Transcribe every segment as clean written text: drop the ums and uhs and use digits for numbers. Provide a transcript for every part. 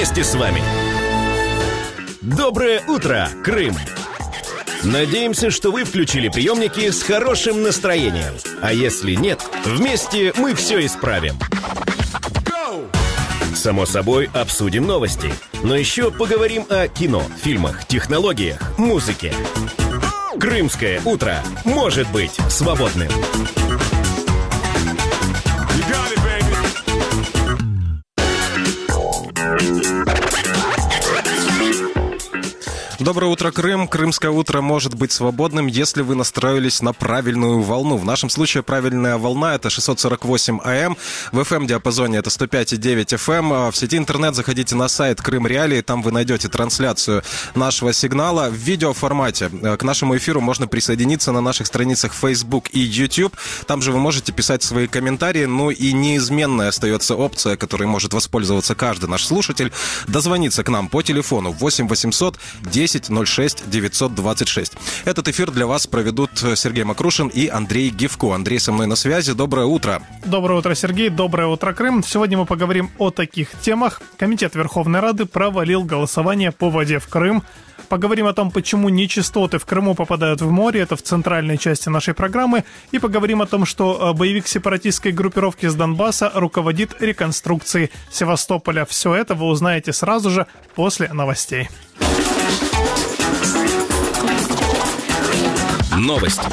вместе с вами. Доброе утро, Крым! Надеемся, что вы включили приемники с хорошим настроением. А если нет, вместе мы все исправим. Само собой, обсудим новости. Но еще поговорим о кино, фильмах, технологиях, музыке. Крымское утро может быть свободным. Доброе утро, Крым. Крымское утро может быть свободным, если вы настроились на правильную волну. В нашем случае правильная волна — это 648 АМ. В FM-диапазоне это 105,9 FM. В сети интернет заходите на сайт Крым Реалии. Там вы найдете трансляцию нашего сигнала в видеоформате. К нашему эфиру можно присоединиться на наших страницах Facebook и YouTube. Там же вы можете писать свои комментарии. Ну и неизменной остается опция, которой может воспользоваться каждый наш слушатель, дозвониться к нам по телефону 8 800 10 06 926. Этот эфир для вас проведут Сергей Макрушин и Андрей Гивко. Андрей со мной на связи. Доброе утро. Доброе утро, Сергей. Доброе утро, Крым. Сегодня мы поговорим о таких темах. Комитет Верховной Рады провалил голосование по воде в Крым. Поговорим о том, почему нечистоты в Крыму попадают в море. Это в центральной части нашей программы. И поговорим о том, что боевик сепаратистской группировки с Донбасса руководит реконструкцией Севастополя. Все это вы узнаете сразу же после новостей. Новости.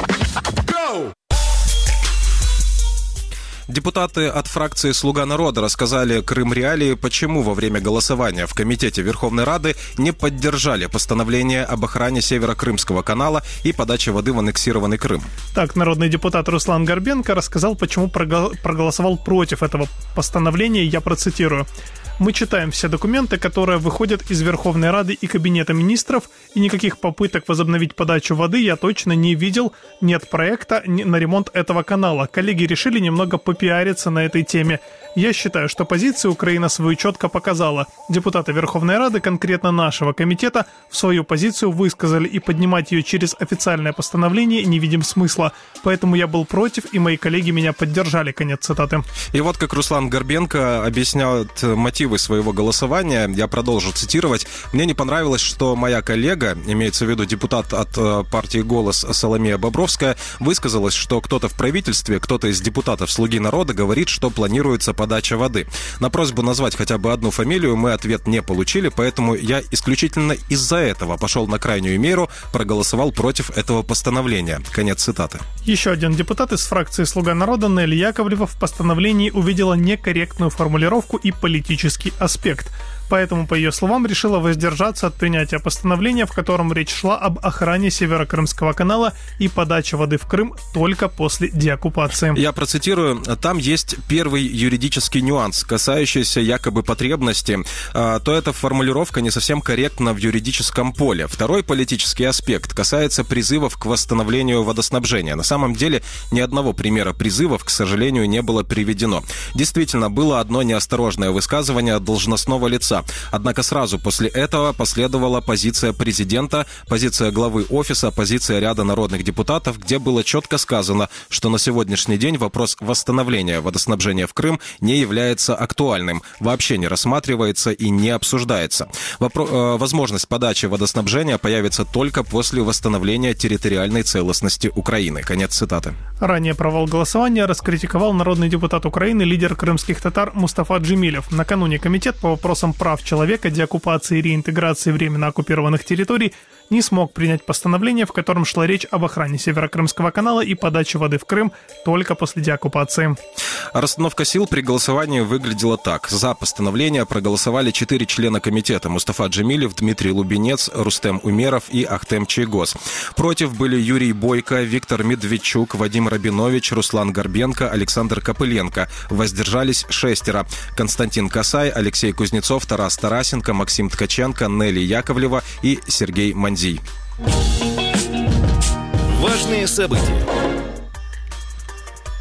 Депутаты от фракции «Слуга народа» рассказали Крым Реалии, почему во время голосования в Комитете Верховной Рады не поддержали постановление об охране Северо-Крымского канала и подаче воды в аннексированный Крым. Так, народный депутат Руслан Горбенко рассказал, почему проголосовал против этого постановления. Я процитирую. Мы читаем все документы, которые выходят из Верховной Рады и Кабинета министров, и никаких попыток возобновить подачу воды я точно не видел. Нет проекта на ремонт этого канала. Коллеги решили немного попиариться на этой теме. Я считаю, что позиция Украины свою четко показала. Депутаты Верховной Рады, конкретно нашего комитета, в свою позицию высказали, и поднимать ее через официальное постановление не видим смысла. Поэтому я был против, и мои коллеги меня поддержали. Конец цитаты. И вот как Руслан Горбенко объясняет мотивы своего голосования, я продолжу цитировать. Мне не понравилось, что моя коллега, имеется в виду депутат от партии «Голос» Соломея Бобровская, высказалась, что кто-то в правительстве, кто-то из депутатов «Слуги народа» говорит, что планируется подача воды. На просьбу назвать хотя бы одну фамилию мы ответ не получили, поэтому я исключительно из-за этого пошел на крайнюю меру, проголосовал против этого постановления. Конец цитаты. Еще один депутат из фракции «Слуга народа» Нелли Яковлева в постановлении увидела некорректную формулировку и политический аспект. Поэтому, по ее словам, решила воздержаться от принятия постановления, в котором речь шла об охране Северо-Крымского канала и подаче воды в Крым только после деоккупации. Я процитирую. Там есть первый юридический нюанс, касающийся якобы потребности. То эта формулировка не совсем корректна в юридическом поле. Второй политический аспект касается призывов к восстановлению водоснабжения. На самом деле ни одного примера призывов, к сожалению, не было приведено. Действительно, было одно неосторожное высказывание должностного лица. Однако сразу после этого последовала позиция президента, позиция главы офиса, позиция ряда народных депутатов, где было четко сказано, что на сегодняшний день вопрос восстановления водоснабжения в Крым не является актуальным, вообще не рассматривается и не обсуждается. Возможность подачи водоснабжения появится только после восстановления территориальной целостности Украины. Конец цитаты. Ранее провал голосования раскритиковал народный депутат Украины, лидер крымских татар Мустафа Джемилев. Накануне комитет по вопросам прав человека, деоккупации и реинтеграции временно оккупированных территорий не смог принять постановление, в котором шла речь об охране Северо-Крымского канала и подаче воды в Крым только после деоккупации. Расстановка сил при голосовании выглядела так. За постановление проголосовали 4 члена комитета: Мустафа Джемилев, Дмитрий Лубенец, Рустем Умеров и Ахтем Чайгоз. Против были Юрий Бойко, Виктор Медведчук, Вадим Рабинович, Руслан Горбенко, Александр Копыленко. Воздержались 6: Константин Касай, Алексей Кузнецов, Тарас Тарасенко, Максим Ткаченко, Нелли Яковлева и Сергей Мандзий. Важные события.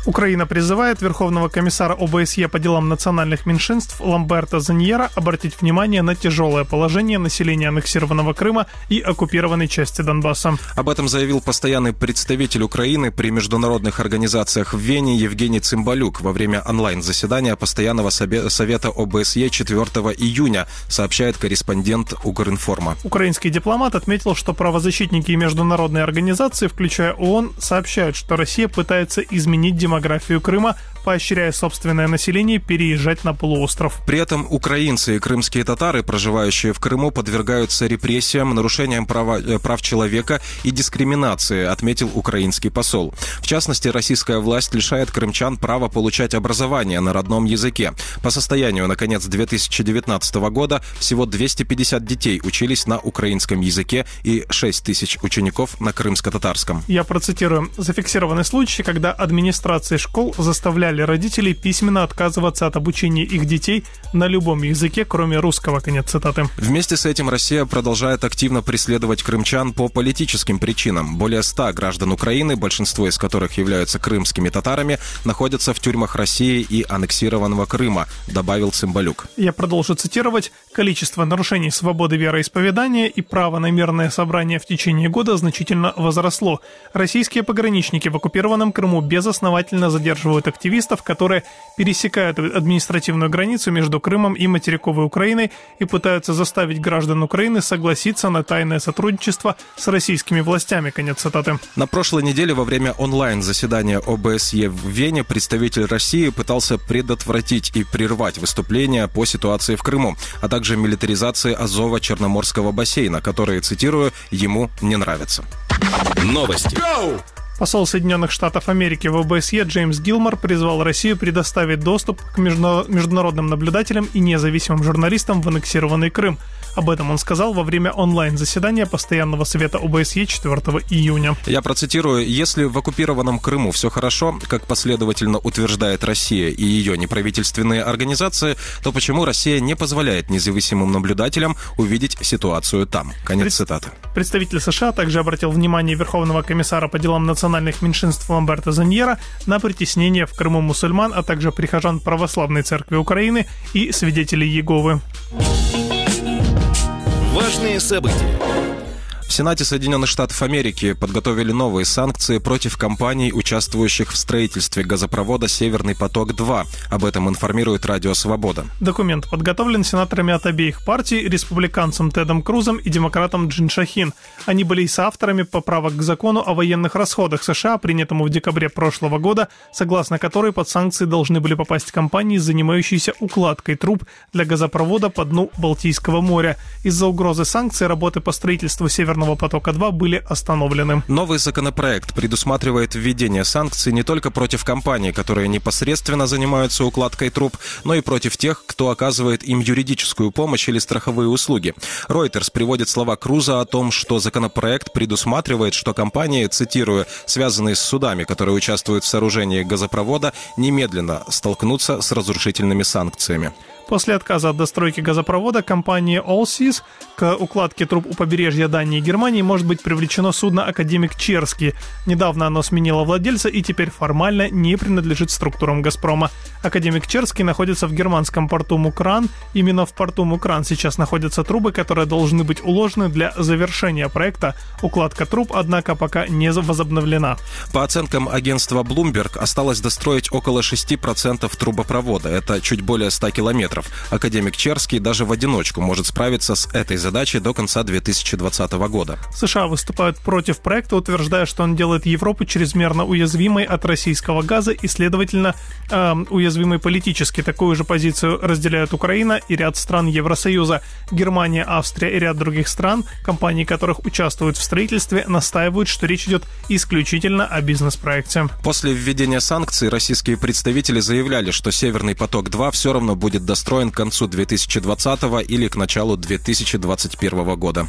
Украина призывает Верховного комиссара ОБСЕ по делам национальных меньшинств Ламберто Заньера обратить внимание на тяжелое положение населения аннексированного Крыма и оккупированной части Донбасса. Об этом заявил постоянный представитель Украины при международных организациях в Вене Евгений Цымбалюк во время онлайн-заседания Постоянного совета ОБСЕ 4 июня, сообщает корреспондент Укринформа. Украинский дипломат отметил, что правозащитники и международные организации, включая ООН, сообщают, что Россия пытается изменить демографию Крыма, поощряя собственное население переезжать на полуостров. При этом украинцы и крымские татары, проживающие в Крыму, подвергаются репрессиям, нарушениям прав человека и дискриминации, отметил украинский посол. В частности, российская власть лишает крымчан права получать образование на родном языке. По состоянию на конец 2019 года всего 250 детей учились на украинском языке и 6 тысяч учеников на крымско-татарском. Я процитирую. Зафиксированы случаи, когда администрации школ заставляли родителей письменно отказываться от обучения их детей на любом языке, кроме русского. Конец цитаты. Вместе с этим Россия продолжает активно преследовать крымчан по политическим причинам. Более 100 граждан Украины, большинство из которых являются крымскими татарами, находятся в тюрьмах России и аннексированного Крыма, добавил Цымбалюк. Я продолжу цитировать. Количество нарушений свободы вероисповедания и права на мирное собрание в течение года значительно возросло. Российские пограничники в оккупированном Крыму безосновательно задерживают активистов, которые пересекают административную границу между Крымом и материковой Украиной и пытаются заставить граждан Украины согласиться на тайное сотрудничество с российскими властями. Конец цитаты. На прошлой неделе во время онлайн-заседания ОБСЕ в Вене представитель России пытался предотвратить и прервать выступления по ситуации в Крыму, а также милитаризации Азово-Черноморского бассейна, которые, цитирую, ему не нравятся. Новости. Посол Соединенных Штатов Америки в ОБСЕ Джеймс Гилмор призвал Россию предоставить доступ к международным наблюдателям и независимым журналистам в аннексированный Крым. Об этом он сказал во время онлайн-заседания Постоянного совета ОБСЕ 4 июня. Я процитирую. «Если в оккупированном Крыму все хорошо, как последовательно утверждает Россия и ее неправительственные организации, то почему Россия не позволяет независимым наблюдателям увидеть ситуацию там?» Конец цитаты. Представитель США также обратил внимание Верховного комиссара по делам национальных меньшинств Ламберто Заньера на притеснение в Крыму мусульман, а также прихожан Православной Церкви Украины и свидетелей Иеговы. Важные события. В Сенате Соединенных Штатов Америки подготовили новые санкции против компаний, участвующих в строительстве газопровода «Северный поток-2». Об этом информирует Радио Свобода. Документ подготовлен сенаторами от обеих партий, республиканцем Тедом Крузом и демократом Джин Шахин. Они были и соавторами поправок к закону о военных расходах США, принятому в декабре прошлого года, согласно которой под санкции должны были попасть компании, занимающиеся укладкой труб для газопровода по дну Балтийского моря. Из-за угрозы санкций работы по строительству «Северного потока-2» были остановлены. Новый законопроект предусматривает введение санкций не только против компаний, которые непосредственно занимаются укладкой труб, но и против тех, кто оказывает им юридическую помощь или страховые услуги. Reuters приводит слова Круза о том, что законопроект предусматривает, что компании, цитирую, связанные с судами, которые участвуют в сооружении газопровода, немедленно столкнутся с разрушительными санкциями. После отказа от достройки газопровода компании Allseas к укладке труб у побережья Дании и Германии может быть привлечено судно «Академик Черский». Недавно оно сменило владельца и теперь формально не принадлежит структурам «Газпрома». «Академик Черский» находится в германском порту Мукран. Именно в порту Мукран сейчас находятся трубы, которые должны быть уложены для завершения проекта. Укладка труб, однако, пока не возобновлена. По оценкам агентства Bloomberg, осталось достроить около 6% трубопровода. Это чуть более 100 километров. Академик Черский даже в одиночку может справиться с этой задачей до конца 2020 года. США выступают против проекта, утверждая, что он делает Европу чрезмерно уязвимой от российского газа и, следовательно, уязвимой политически. Такую же позицию разделяют Украина и ряд стран Евросоюза. Германия, Австрия и ряд других стран, компании которых участвуют в строительстве, настаивают, что речь идет исключительно о бизнес-проекте. После введения санкций российские представители заявляли, что «Северный поток-2» все равно будет достроен к концу 2020 или к началу 2021 года.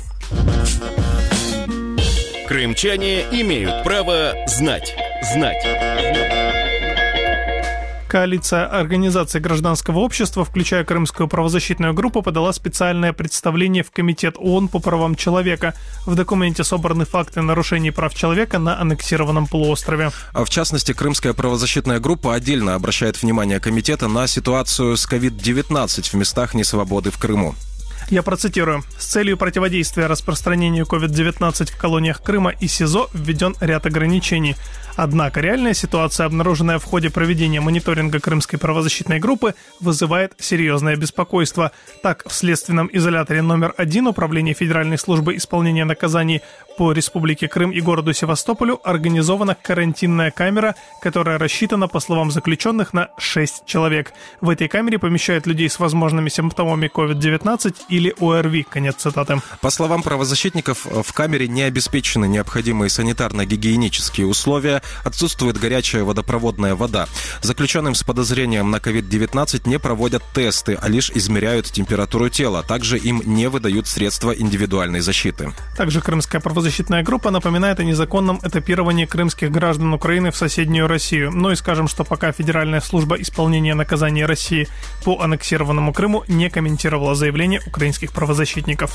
Крымчане имеют право знать. Коалиция организаций гражданского общества, включая Крымскую правозащитную группу, подала специальное представление в Комитет ООН по правам человека. В документе собраны факты нарушений прав человека на аннексированном полуострове. В частности, Крымская правозащитная группа отдельно обращает внимание комитета на ситуацию с COVID-19 в местах несвободы в Крыму. Я процитирую. С целью противодействия распространению COVID-19 в колониях Крыма и СИЗО введен ряд ограничений. Однако реальная ситуация, обнаруженная в ходе проведения мониторинга Крымской правозащитной группы, вызывает серьезное беспокойство. Так, в следственном изоляторе номер 1 Управления Федеральной службы исполнения наказаний по Республике Крым и городу Севастополю организована карантинная камера, которая рассчитана, по словам заключенных, на 6 человек. В этой камере помещают людей с возможными симптомами COVID-19 или ОРВИ. Конец цитаты. По словам правозащитников, в камере не обеспечены необходимые санитарно-гигиенические условия, отсутствует горячая водопроводная вода. Заключенным с подозрением на COVID-19 не проводят тесты, а лишь измеряют температуру тела. Также им не выдают средства индивидуальной защиты. Также Крымская правозащитная группа напоминает о незаконном этапировании крымских граждан Украины в соседнюю Россию. Ну и скажем, что пока Федеральная служба исполнения наказаний России по аннексированному Крыму не комментировала заявление украинских правозащитников.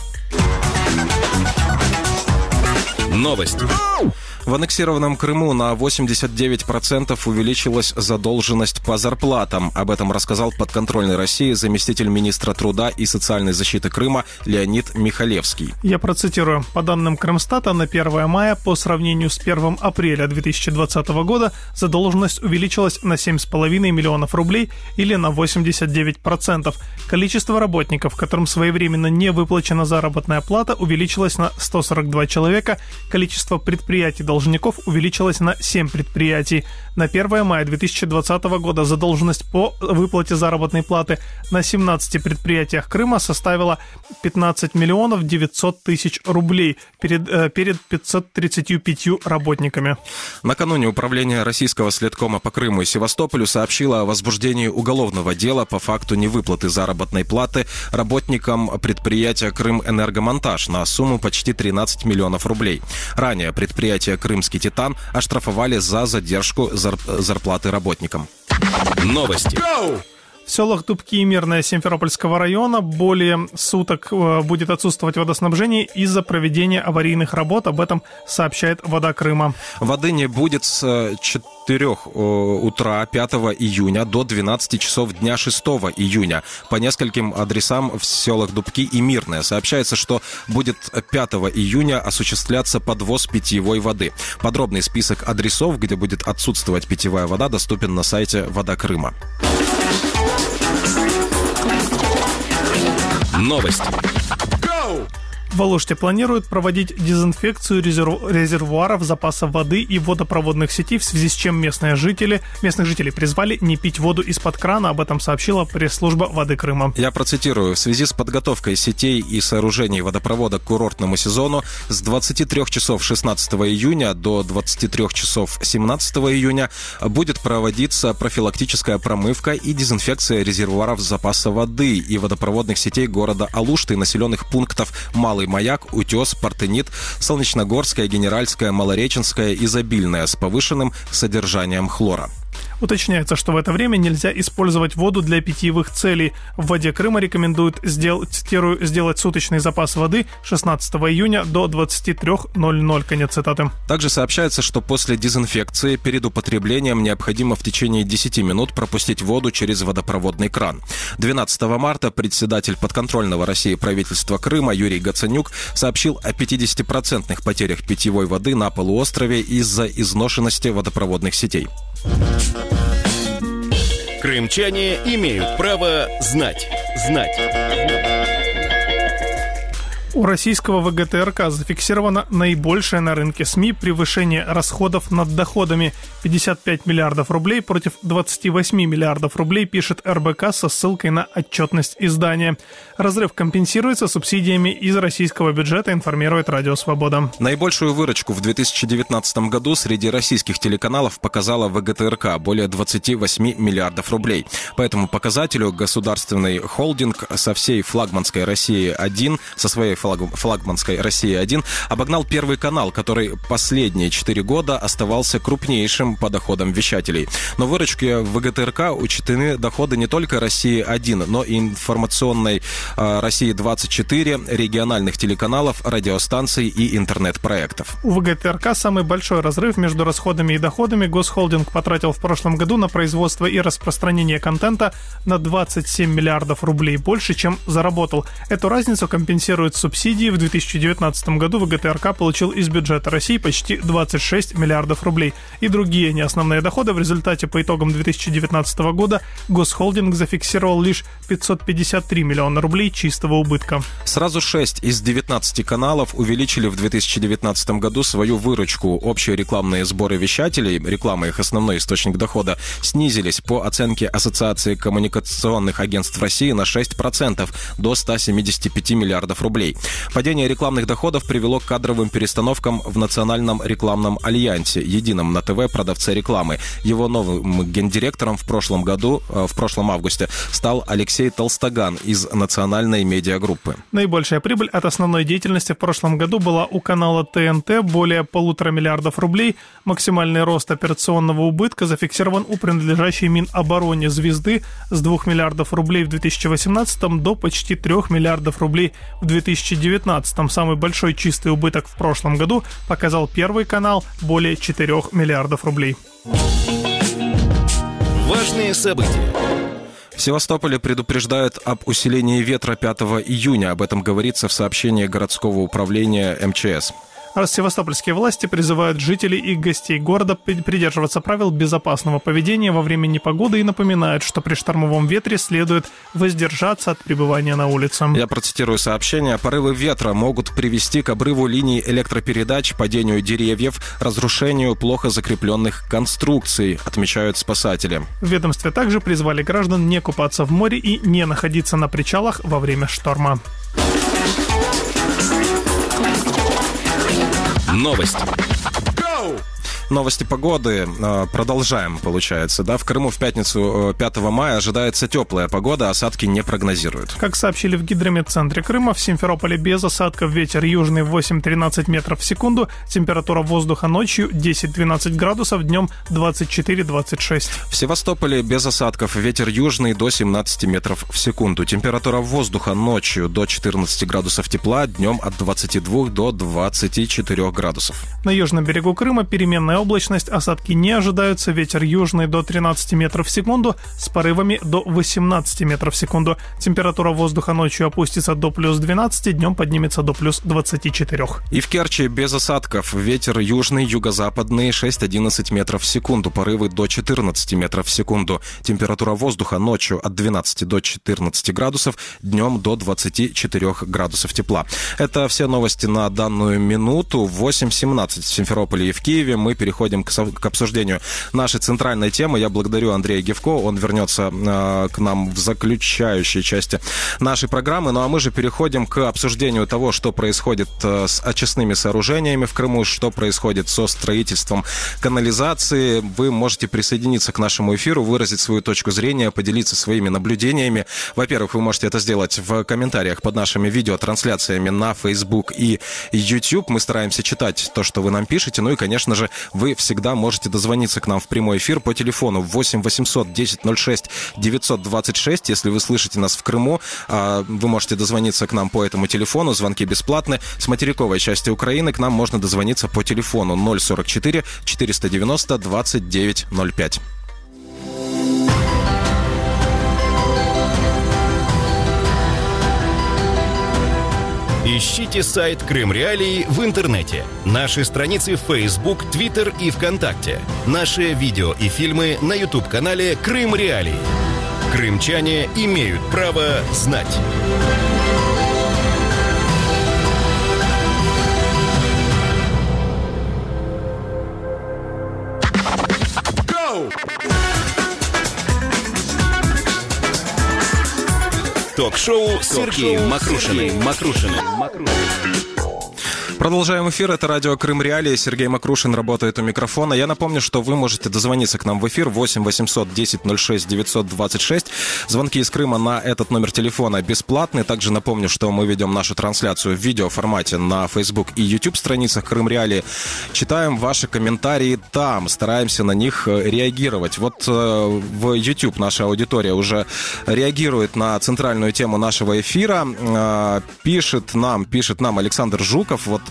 Новости. В аннексированном Крыму на 89% увеличилась задолженность по зарплатам. Об этом рассказал подконтрольной России заместитель министра труда и социальной защиты Крыма Леонид Михалевский. Я процитирую. По данным Крымстата, на 1 мая по сравнению с 1 апреля 2020 года задолженность увеличилась на 7,5 миллионов рублей или на 89%. Количество работников, которым своевременно не выплачена заработная плата, увеличилось на 142 человека. Количество предприятий должников увеличилось на 7 предприятий. На 1 мая 2020 года задолженность по выплате заработной платы на 17 предприятиях Крыма составила 15 миллионов 900 тысяч рублей перед 535 работниками. Накануне Управление Российского следкома по Крыму и Севастополю сообщило о возбуждении уголовного дела по факту невыплаты заработной платы работникам предприятия «Крымэнергомонтаж» на сумму почти 13 миллионов рублей. Ранее предприятие «Крымский Титан» оштрафовали за задержку зарплаты работникам. Новости. В селах Дубки и Мирное Симферопольского района более суток будет отсутствовать водоснабжение из-за проведения аварийных работ. Об этом сообщает «Вода Крыма». Воды не будет с 4 утра 5 июня до 12 часов дня 6 июня по нескольким адресам в селах Дубки и Мирное. Сообщается, что будет 5 июня осуществляться подвоз питьевой воды. Подробный список адресов, где будет отсутствовать питьевая вода, доступен на сайте «Вода Крыма». Новости. В Алуште планируют проводить дезинфекцию резервуаров запаса воды и водопроводных сетей, в связи с чем местных жителей призвали не пить воду из-под крана. Об этом сообщила пресс-служба «Воды Крыма». Я процитирую. В связи с подготовкой сетей и сооружений водопровода к курортному сезону с 23 часов 16 июня до 23 часов 17 июня будет проводиться профилактическая промывка и дезинфекция резервуаров запаса воды и водопроводных сетей города Алушты и населенных пунктов Малый Маяк, Утес, Партенит, Солнечногорская, Генеральская, Малореченская, Изобильная с повышенным содержанием хлора. Уточняется, что в это время нельзя использовать воду для питьевых целей. В «Воде Крыма» рекомендуют сделать суточный запас воды 16 июня до 23:00. Конец цитаты. Также сообщается, что после дезинфекции перед употреблением необходимо в течение 10 минут пропустить воду через водопроводный кран. 12 марта председатель подконтрольного России правительства Крыма Юрий Гацанюк сообщил о 50% потерях питьевой воды на полуострове из-за изношенности водопроводных сетей. Крымчане имеют право знать. У российского ВГТРК зафиксировано наибольшее на рынке СМИ превышение расходов над доходами – 55 миллиардов рублей против 28 миллиардов рублей, пишет РБК со ссылкой на отчетность издания. Разрыв компенсируется субсидиями из российского бюджета, информирует Радио Свобода. Наибольшую выручку в 2019 году среди российских телеканалов показала ВГТРК – более 28 миллиардов рублей. По этому показателю государственный холдинг со всей флагманской России-1 со своей флагманской «Россия-1», обогнал Первый канал, который последние 4 года оставался крупнейшим по доходам вещателей. Но в выручке ВГТРК учтены доходы не только «России-1», но и информационной «России-24», региональных телеканалов, радиостанций и интернет-проектов. У ВГТРК самый большой разрыв между расходами и доходами. Госхолдинг потратил в прошлом году на производство и распространение контента на 27 миллиардов рублей, больше, чем заработал. Эту разницу компенсируют субсидии. В 2019 году ВГТРК получил из бюджета России почти 26 миллиардов рублей. И другие неосновные доходы. В результате, по итогам 2019 года, Госхолдинг зафиксировал лишь 553 миллиона рублей чистого убытка. Сразу 6 из 19 каналов увеличили в 2019 году свою выручку. Общие рекламные сборы вещателей, реклама их основной источник дохода, снизились по оценке Ассоциации коммуникационных агентств России на 6% до 175 миллиардов рублей. Падение рекламных доходов привело к кадровым перестановкам в Национальном рекламном альянсе, едином на ТВ продавце рекламы. Его новым гендиректором в прошлом августе стал Алексей Толстоган из Национальной медиагруппы. Наибольшая прибыль от основной деятельности в прошлом году была у канала ТНТ, более 1,5 миллиарда рублей. Максимальный рост операционного убытка зафиксирован у принадлежащей Минобороне «Звезды» с 2 миллиардов рублей в 2018 до почти 3 миллиардов рублей в 2019. Самый большой чистый убыток в прошлом году показал Первый канал, более 4 миллиардов рублей. Важные события. В Севастополе предупреждают об усилении ветра 5 июня. Об этом говорится в сообщении городского управления МЧС. Севастопольские власти призывают жителей и гостей города придерживаться правил безопасного поведения во время непогоды и напоминают, что при штормовом ветре следует воздержаться от пребывания на улице. Я процитирую сообщение. Порывы ветра могут привести к обрыву линий электропередач, падению деревьев, разрушению плохо закрепленных конструкций, отмечают спасатели. В ведомстве также призвали граждан не купаться в море и не находиться на причалах во время шторма. Новости. Новости погоды. Продолжаем, получается. В Крыму в пятницу 5 мая ожидается теплая погода, осадки не прогнозируют. Как сообщили в гидрометцентре Крыма, в Симферополе без осадков, ветер южный 8-13 метров в секунду, температура воздуха ночью 10-12 градусов, днем 24-26. В Севастополе без осадков, ветер южный до 17 метров в секунду, температура воздуха ночью до 14 градусов тепла, днем от 22 до 24 градусов. На южном берегу Крыма переменная облачность, осадки не ожидаются, ветер южный до 13 метров в секунду с порывами до 18 метров в секунду. Температура воздуха ночью опустится до плюс 12, днем поднимется до плюс 24. И в Керчи без осадков, ветер южный, юго-западный 6-11 метров в секунду, порывы до 14 метров в секунду. Температура воздуха ночью от 12 до 14 градусов, днем до 24 градусов тепла. Это все новости на данную минуту. В 8:17 в Симферополе и в Киеве. Мы переходим к обсуждению нашей центральной темы. Я благодарю Андрея Гевко. Он вернется к нам в заключающей части нашей программы. Ну а мы же переходим к обсуждению того, что происходит с очистными сооружениями в Крыму, что происходит со строительством канализации. Вы можете присоединиться к нашему эфиру, выразить свою точку зрения, поделиться своими наблюдениями. Во-первых, вы можете это сделать в комментариях под нашими видеотрансляциями на Facebook и YouTube. Мы стараемся читать то, что вы нам пишете. Ну и, конечно же, вы всегда можете дозвониться к нам в прямой эфир по телефону 8 800 10 06 926. Если вы слышите нас в Крыму, вы можете дозвониться к нам по этому телефону. Звонки бесплатны. С материковой части Украины к нам можно дозвониться по телефону 044 490 29 05. Ищите сайт Крым Реалии в интернете. Наши страницы в Facebook, Twitter и ВКонтакте. Наши видео и фильмы на YouTube-канале Крым Реалии. Крымчане имеют право знать. Ток-шоу с Сергеем Макрушиным. Продолжаем эфир. Это радио Крым Реалии. Сергей Макрушин работает у микрофона. Я напомню, что вы можете дозвониться к нам в эфир 8 800 10 06 926. Звонки из Крыма на этот номер телефона бесплатные. Также напомню, что мы ведем нашу трансляцию в видеоформате на Facebook и YouTube страницах Крым Реалии. Читаем ваши комментарии там, стараемся на них реагировать. Вот в YouTube наша аудитория уже реагирует на центральную тему нашего эфира. Пишет нам Александр Жуков. Вот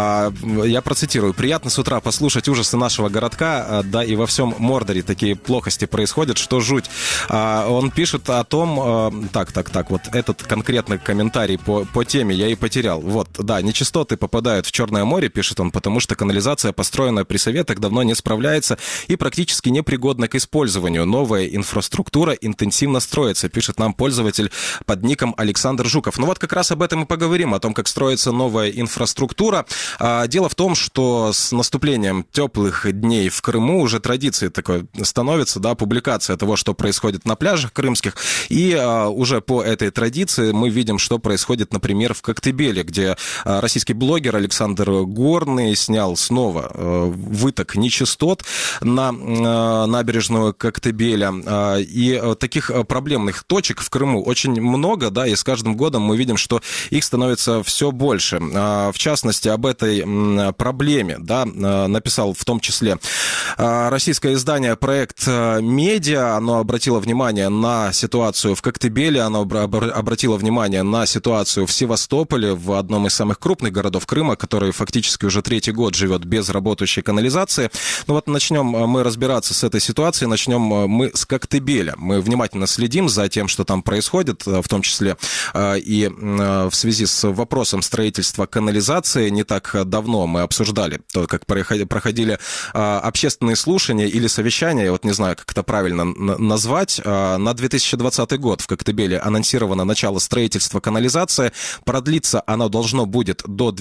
я процитирую. «Приятно с утра послушать ужасы нашего городка, да и во всем Мордоре такие плохости происходят, что жуть». Он пишет о том... Так, вот этот конкретный комментарий по теме я и потерял. Вот, да, нечистоты попадают в Черное море, пишет он, потому что канализация, построенная при советах, давно не справляется и практически непригодна к использованию. Новая инфраструктура интенсивно строится, пишет нам пользователь под ником Александр Жуков. Ну вот как раз об этом и поговорим, о том, как строится новая инфраструктура. Дело в том, что с наступлением теплых дней в Крыму уже традицией такой становится, да, публикация того, что происходит на пляжах крымских. И уже по этой традиции мы видим, что происходит, например, в Коктебеле, где российский блогер Александр Горный снял снова выток нечистот на набережную Коктебеля. И таких проблемных точек в Крыму очень много, да, и с каждым годом мы видим, что их становится все больше. В частности, об этой проблеме, да, написал в том числе российское издание «Проект Медиа». Оно обратило внимание на ситуацию в Коктебеле, оно обратило внимание на ситуацию в Севастополе, в одном из самых крупных городов Крыма, который фактически уже третий год живет без работающей канализации. Ну вот начнем мы разбираться с этой ситуацией, начнем мы с Коктебеля. Мы внимательно следим за тем, что там происходит, в том числе и в связи с вопросом строительства канализации. Не так давно мы обсуждали то, как проходили общественные слушания или совещания, я вот не знаю, как это правильно назвать. На 2020 год в Коктебеле анонсировано начало строительства канализации. Продлиться оно должно будет до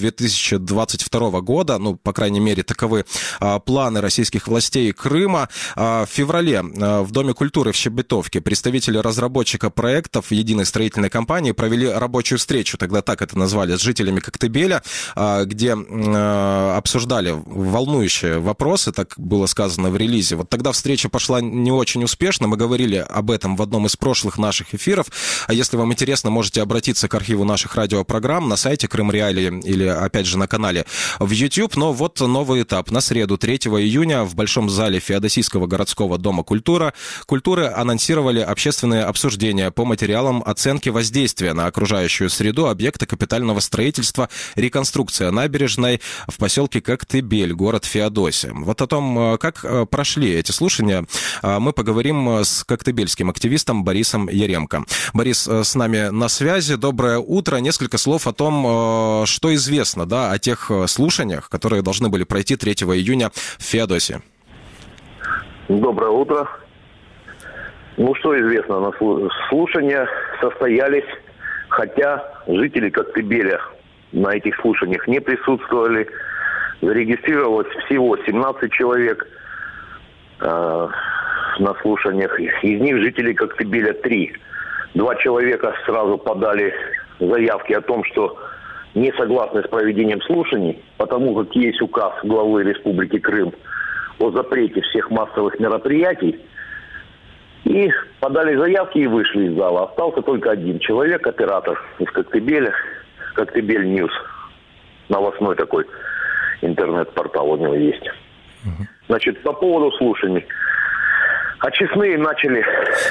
2022 года, ну, по крайней мере, таковы планы российских властей Крыма. В феврале в Доме культуры в Щебетовке представители разработчика проектов единой строительной компании провели рабочую встречу, тогда так это назвали, с жителями Коктебеля, где обсуждали волнующие вопросы, так было сказано в релизе. Вот тогда встреча пошла не очень успешно, мы говорили об этом в одном из прошлых наших эфиров. А если вам интересно, можете обратиться к архиву наших радиопрограмм на сайте Крым Реалии или, опять же, на канале в YouTube. Но вот новый этап. На среду, 3 июня, в Большом зале Феодосийского городского дома культуры анонсировали общественные обсуждения по материалам оценки воздействия на окружающую среду объекта капитального строительства «Реконструкция набережной» в поселке Коктебель, город Феодосия. Вот о том, как прошли эти слушания, мы поговорим с коктебельским активистом Борисом Яремко. Борис с нами на связи. Доброе утро. Несколько слов о том, что известно, да, о тех слушаниях, которые должны были пройти 3 июня в Феодосии. Доброе утро. Ну, что известно? Слушания состоялись, хотя жители Коктебеля на этих слушаниях не присутствовали. Зарегистрировалось всего 17 человек на слушаниях. Из них жители Коктебеля 3. 2 человека сразу подали заявки о том, что не согласны с проведением слушаний, потому как есть указ главы Республики Крым о запрете всех массовых мероприятий. И подали заявки и вышли из зала. Остался только один человек, оператор из Коктебеля, Коктебель Ньюс, новостной такой интернет-портал у него есть. Значит, по поводу слушаний. Очистные начали...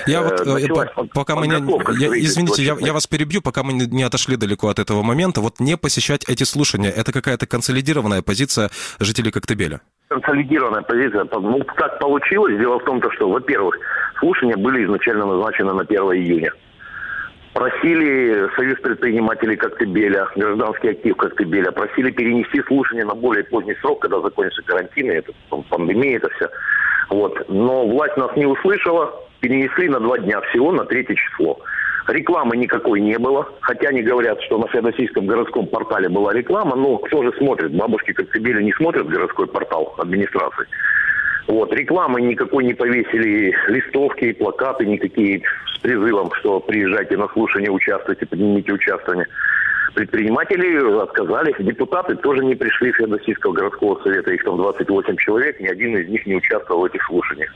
Извините, я вас перебью, пока мы не отошли далеко от этого момента. Вот не посещать эти слушания, это какая-то консолидированная позиция жителей Коктебеля? Консолидированная позиция. Ну, так получилось. Дело в том, что, во-первых, слушания были изначально назначены на 1 июня. Просили Союз предпринимателей Коктебеля, гражданский актив Коктебеля, просили перенести слушания на более поздний срок, когда закончится карантин, это пандемия, это все. Вот. Но власть нас не услышала, перенесли на 2 дня всего, на 3 число. Рекламы никакой не было, хотя они говорят, что на Феодосийском городском портале была реклама, но кто же смотрит? Бабушки Коктебеля не смотрят городской портал администрации. Вот. Рекламы никакой не повесили, листовки, плакаты никакие с призывом, что приезжайте на слушание, участвуйте, поднимите участвование. Предприниматели отказались, депутаты тоже не пришли в Феодосийского городского совета, их там 28 человек, ни один из них не участвовал в этих слушаниях.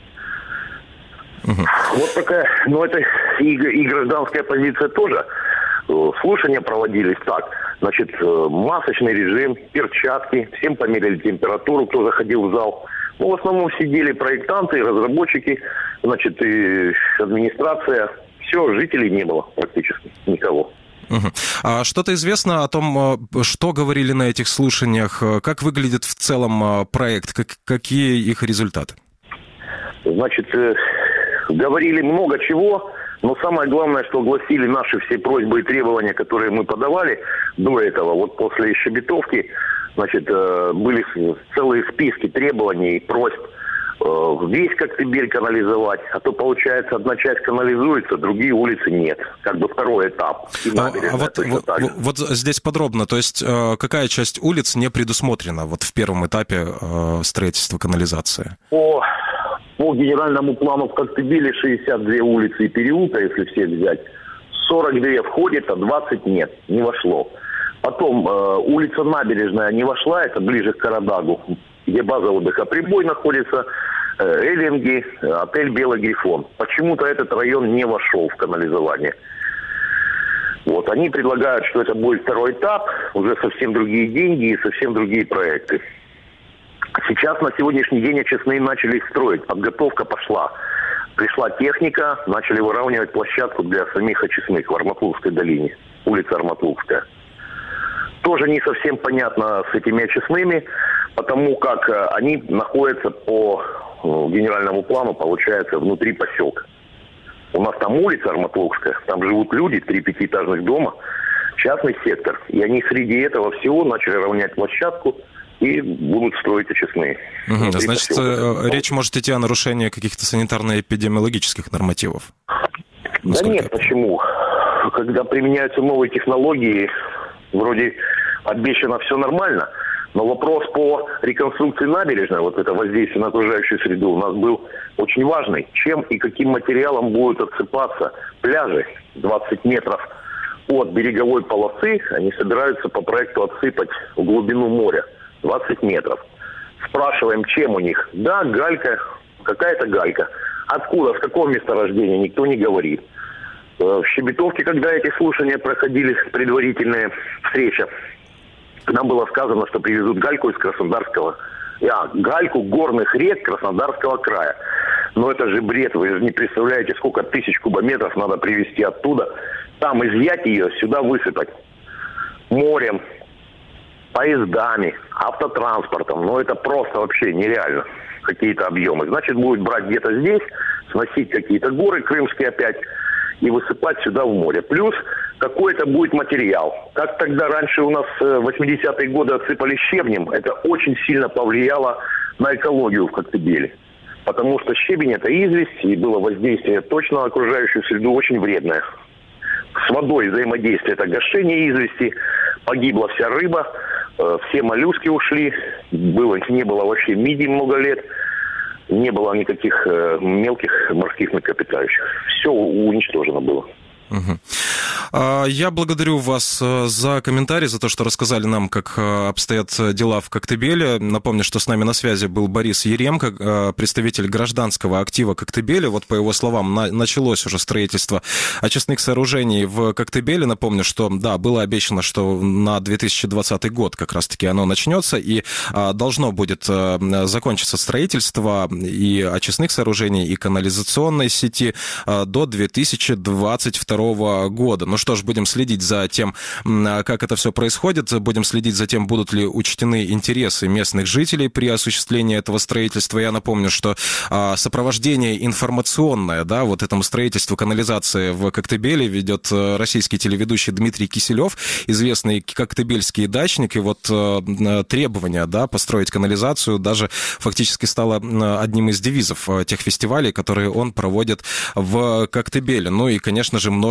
Вот такая, это и гражданская позиция тоже. Слушания проводились так, значит, масочный режим, перчатки, всем померили температуру, кто заходил в зал. В основном сидели проектанты, разработчики, значит, и администрация. Все, жителей не было практически, никого. А что-то известно о том, что говорили на этих слушаниях, как выглядит в целом проект, какие их результаты? Значит, говорили много чего, но самое главное, что огласили наши все просьбы и требования, которые мы подавали до этого. Вот после щебетовки, значит, были целые списки требований и просьб весь Коктебель канализовать, а то, получается, одна часть канализуется, другие улицы нет. Как бы второй этап. Вот здесь подробно, то есть какая часть улиц не предусмотрена вот в первом этапе строительства канализации? По генеральному плану в Коктебеле 62 улицы и переулка, если все взять, 42 входит, а 20 нет, не вошло. Потом улица Набережная не вошла, это ближе к Карадагу, где база отдыха «Прибой» находится, Эллинги, отель «Белый Грифон». Почему-то этот район не вошел в канализование. Вот, они предлагают, что это будет второй этап, уже совсем другие деньги и совсем другие проекты. Сейчас, на сегодняшний день, очистные начали строить, подготовка пошла. Пришла техника, начали выравнивать площадку для самих очистных в Арматургской долине, улица Арматургская. Тоже не совсем понятно с этими очистными, потому как они находятся по генеральному плану, получается, внутри поселка. У нас там улица Арматургская, там живут люди, 3 пятиэтажных дома, частный сектор. И они среди этого всего начали равнять площадку и будут строить очистные. Значит, речь может идти о нарушении каких-то санитарно-эпидемиологических нормативов? Да нет, почему? Когда применяются новые технологии, вроде обещано все нормально, но вопрос по реконструкции набережной, вот это воздействие на окружающую среду, у нас был очень важный. Чем и каким материалом будут отсыпаться пляжи 20 метров от береговой полосы, они собираются по проекту отсыпать в глубину моря 20 метров. Спрашиваем, чем у них? Да, галька, какая-то галька. Откуда, с какого месторождения, никто не говорит. В Щебетовке, когда эти слушания проходили, предварительная встреча, нам было сказано, что привезут гальку из Краснодарского, гальку горных рек Краснодарского края. Но это же бред, вы же не представляете, сколько тысяч кубометров надо привезти оттуда, там изъять ее, сюда высыпать. Морем, поездами, автотранспортом, это просто вообще нереально, какие-то объемы. Значит, будет брать где-то здесь, сносить какие-то горы крымские опять, и высыпать сюда в море. Плюс какой-то будет материал. Как тогда раньше у нас в 80-е годы отсыпали щебнем, это очень сильно повлияло на экологию в Коктебеле. Потому что щебень – это известь, и было воздействие точно на окружающую среду очень вредное. С водой взаимодействие – это гашение извести, погибла вся рыба, все моллюски ушли, не было вообще мидий много лет. Не было никаких мелких морских млекопитающих. Все уничтожено было. Я благодарю вас за комментарий, за то, что рассказали нам, как обстоят дела в Коктебеле. Напомню, что с нами на связи был Борис Еремко, представитель гражданского актива Коктебеля. Вот по его словам, началось уже строительство очистных сооружений в Коктебеле. Напомню, что, да, было обещано, что на 2020 год как раз-таки оно начнется, и должно будет закончиться строительство и очистных сооружений, и канализационной сети до 2022 года. Ну что ж, будем следить за тем, как это все происходит, будем следить за тем, будут ли учтены интересы местных жителей при осуществлении этого строительства. Я напомню, что сопровождение информационное, да, вот этому строительству канализации в Коктебеле ведет российский телеведущий Дмитрий Киселев, известный коктебельский дачник, и вот требование, да, построить канализацию даже фактически стало одним из девизов тех фестивалей, которые он проводит в Коктебеле. Ну и, конечно же, множество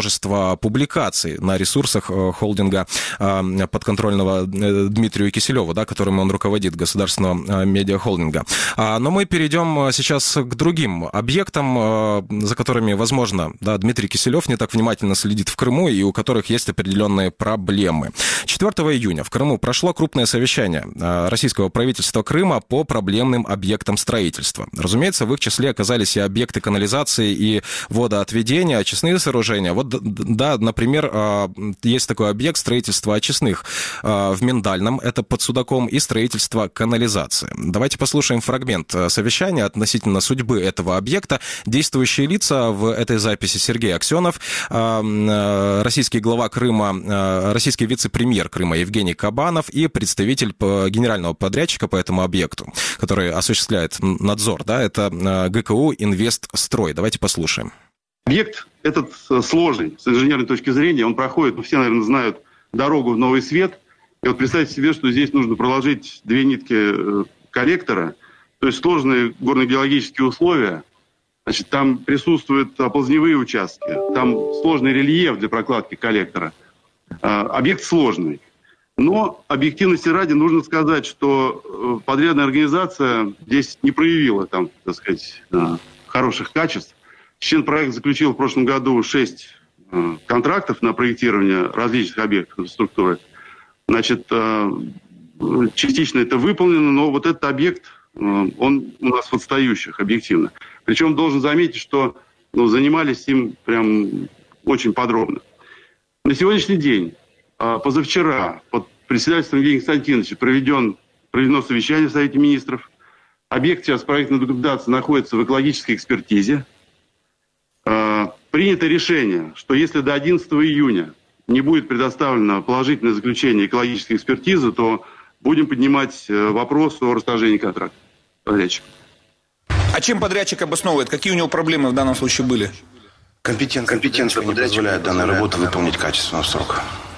множество публикаций на ресурсах холдинга подконтрольного Дмитрию Киселеву, да, которым он руководит, государственного медиахолдинга. Но мы перейдем сейчас к другим объектам, за которыми, возможно, да, Дмитрий Киселев не так внимательно следит в Крыму и у которых есть определенные проблемы. 4 июня в Крыму прошло крупное совещание российского правительства Крыма по проблемным объектам строительства. Разумеется, в их числе оказались и объекты канализации, и водоотведения, очистные сооружения. Вот, да, например, есть такой объект строительства очистных в Миндальном, это под Судаком, и строительство канализации. Давайте послушаем фрагмент совещания относительно судьбы этого объекта. Действующие лица в этой записи: Сергей Аксенов, российский глава Крыма, российский вице-премьер Крыма Евгений Кабанов и представитель генерального подрядчика по этому объекту, который осуществляет надзор, да, это ГКУ «Инвестстрой». Давайте послушаем. Объект этот сложный с инженерной точки зрения. Он проходит, все, наверное, знают, дорогу в Новый Свет. И вот представьте себе, что здесь нужно проложить 2 нитки коллектора. То есть сложные горно-геологические условия. Значит, там присутствуют оползневые участки. Там сложный рельеф для прокладки коллектора. Объект сложный. Но объективности ради нужно сказать, что подрядная организация здесь не проявила там, так сказать, хороших качеств. Чинпроект заключил в прошлом году 6 контрактов на проектирование различных объектов инфраструктуры. Значит, частично это выполнено, но вот этот объект, он у нас в отстающих, объективно. Причем должен заметить, что занимались им прям очень подробно. На сегодняшний день, позавчера, под председательством Евгения Константиновича проведено совещание в Совете Министров. Объект сейчас проектной документации находится в экологической экспертизе. Принято решение, что если до 11 июня не будет предоставлено положительное заключение экологической экспертизы, то будем поднимать вопрос о расторжении контракта подрядчика. А чем подрядчик обосновывает? Какие у него проблемы в данном случае были? Компетенция не позволяет данную работу выполнить качественно в срок.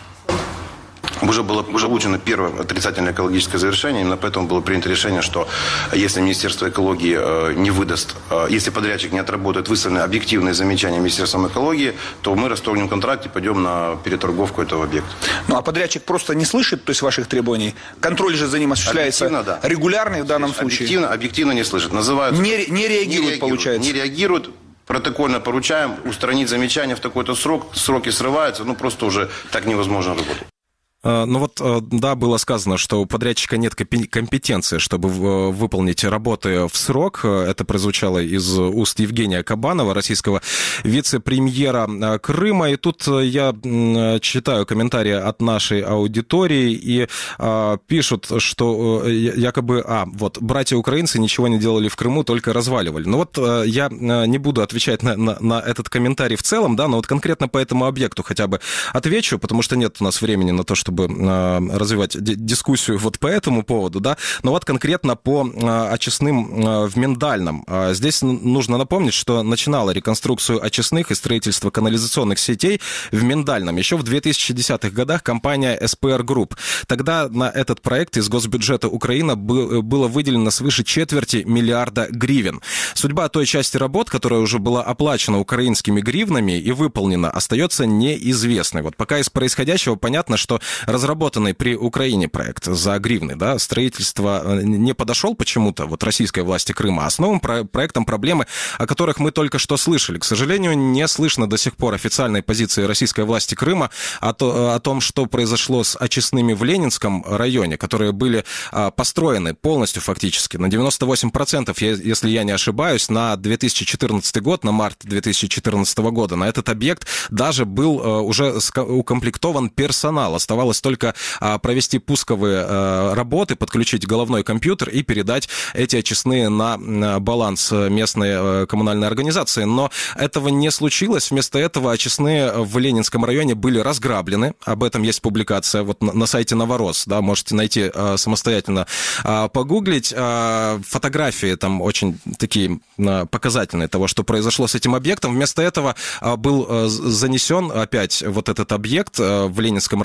Уже было получено первое отрицательное экологическое завершение, именно поэтому было принято решение, что если Министерство экологии не выдаст, если подрядчик не отработает выставленные объективные замечания Министерством экологии, то мы расторгнем контракт и пойдем на переторговку этого объекта. Ну а подрядчик просто не слышит, то есть, ваших требований? Контроль же за ним осуществляется регулярный в данном случае? Объективно не слышит. Называют... Не реагирует, получается? Не реагирует. Протокольно поручаем устранить замечания в такой-то срок. Сроки срываются, просто уже так невозможно работать. Ну вот, да, было сказано, что у подрядчика нет компетенции, чтобы выполнить работы в срок. Это прозвучало из уст Евгения Кабанова, российского вице-премьера Крыма. И тут я читаю комментарии от нашей аудитории, и пишут, что якобы, братья-украинцы ничего не делали в Крыму, только разваливали. Ну вот я не буду отвечать на этот комментарий в целом, да, но вот конкретно по этому объекту хотя бы отвечу, потому что нет у нас времени на то, чтобы развивать дискуссию вот по этому поводу, да, но вот конкретно по очистным в Миндальном. Здесь нужно напомнить, что начинала реконструкцию очистных и строительство канализационных сетей в Миндальном еще в 2010-х годах компания СПР Групп. Тогда на этот проект из госбюджета Украины было выделено свыше 250 миллиарда гривен. Судьба той части работ, которая уже была оплачена украинскими гривнами и выполнена, остается неизвестной. Вот пока из происходящего понятно, что разработанный при Украине проект за гривны, да, строительство не подошел почему-то вот российской власти Крыма, а с новым проектом проблемы, о которых мы только что слышали. К сожалению, не слышно до сих пор официальной позиции российской власти Крыма о том, что произошло с очистными в Ленинском районе, которые были построены полностью фактически на 98%, если я не ошибаюсь, на 2014 год, на март 2014 года. На этот объект даже был уже укомплектован персонал. Оставалось только провести пусковые работы, подключить головной компьютер и передать эти очистные на баланс местной коммунальной организации. Но этого не случилось. Вместо этого очистные в Ленинском районе были разграблены. Об этом есть публикация вот на сайте Новорос. Да, можете найти самостоятельно, погуглить. Фотографии там очень такие показательные того, что произошло с этим объектом. Вместо этого был занесен опять вот этот объект в Ленинском районе очистных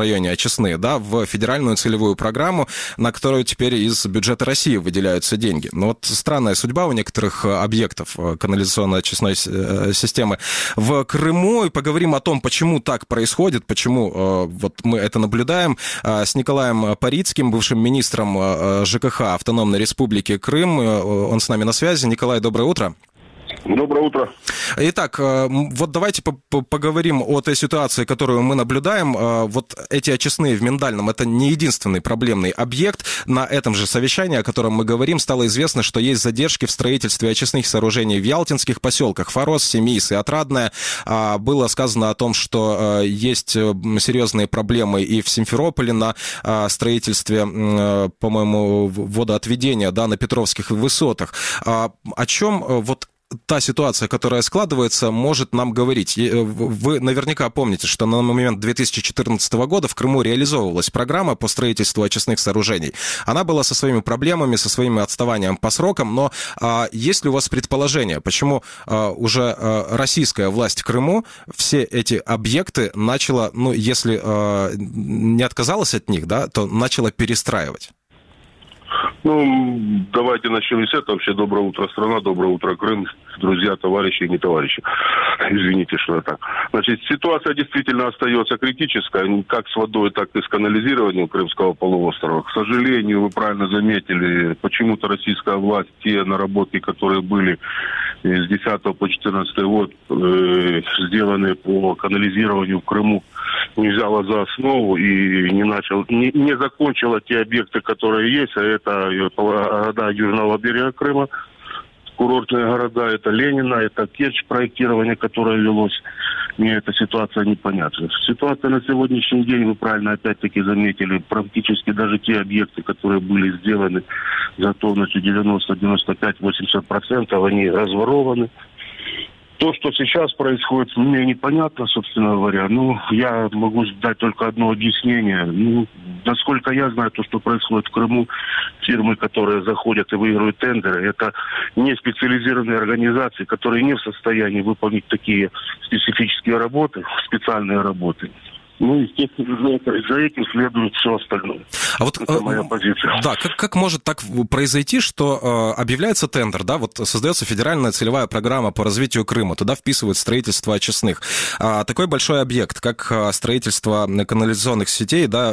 очистные, да, в федеральную целевую программу, на которую теперь из бюджета России выделяются деньги. Но вот странная судьба у некоторых объектов канализационно-очистной системы в Крыму. И поговорим о том, почему так происходит, почему вот мы это наблюдаем, с Николаем Парицким, бывшим министром ЖКХ Автономной Республики Крым. Он с нами на связи. Николай, доброе утро. Доброе утро. Итак, вот давайте поговорим о той ситуации, которую мы наблюдаем. Вот эти очистные в Миндальном — это не единственный проблемный объект. На этом же совещании, о котором мы говорим, стало известно, что есть задержки в строительстве очистных сооружений в ялтинских поселках Форос, Семийс и Отрадное. Было сказано о том, что есть серьезные проблемы и в Симферополе на строительстве, по-моему, водоотведения, да, на Петровских высотах. О чем вот та ситуация, которая складывается, может нам говорить? Вы наверняка помните, что на момент 2014 года в Крыму реализовывалась программа по строительству очистных сооружений. Она была со своими проблемами, со своим отставанием по срокам, но есть ли у вас предположение, почему уже российская власть в Крыму все эти объекты начала, ну, если не отказалась от них, да, то начала перестраивать? Ну, давайте начнем с этого. Вообще, доброе утро, страна, доброе утро, Крым, друзья, товарищи и не товарищи. Извините, что я так. Значит, ситуация действительно остается критическая, как с водой, так и с канализированием Крымского полуострова. К сожалению, вы правильно заметили, почему-то российская власть, те наработки, которые были с 10 по 14 год сделаны по канализированию в Крыму, не взяла за основу и не закончила те объекты, которые есть, а это города Южного берега Крыма, курортные города, это Ленина, это Керчь, проектирование, которое велось. Мне эта ситуация непонятна. Ситуация на сегодняшний день, вы правильно опять-таки заметили, практически даже те объекты, которые были сделаны готовностью 90, 95, 80%, они разворованы. То, что сейчас происходит, мне непонятно, собственно говоря. Ну, я могу дать только одно объяснение. Ну, насколько я знаю, то, что происходит в Крыму, фирмы, которые заходят и выигрывают тендеры, это не специализированные организации, которые не в состоянии выполнить такие специфические работы, специальные работы. Ну, естественно, за этим следует все остальное. А вот, это моя позиция. Да, как может так произойти, что объявляется тендер, да, вот создается федеральная целевая программа по развитию Крыма, туда вписывают строительство очистных. Такой большой объект, как строительство канализационных сетей, да,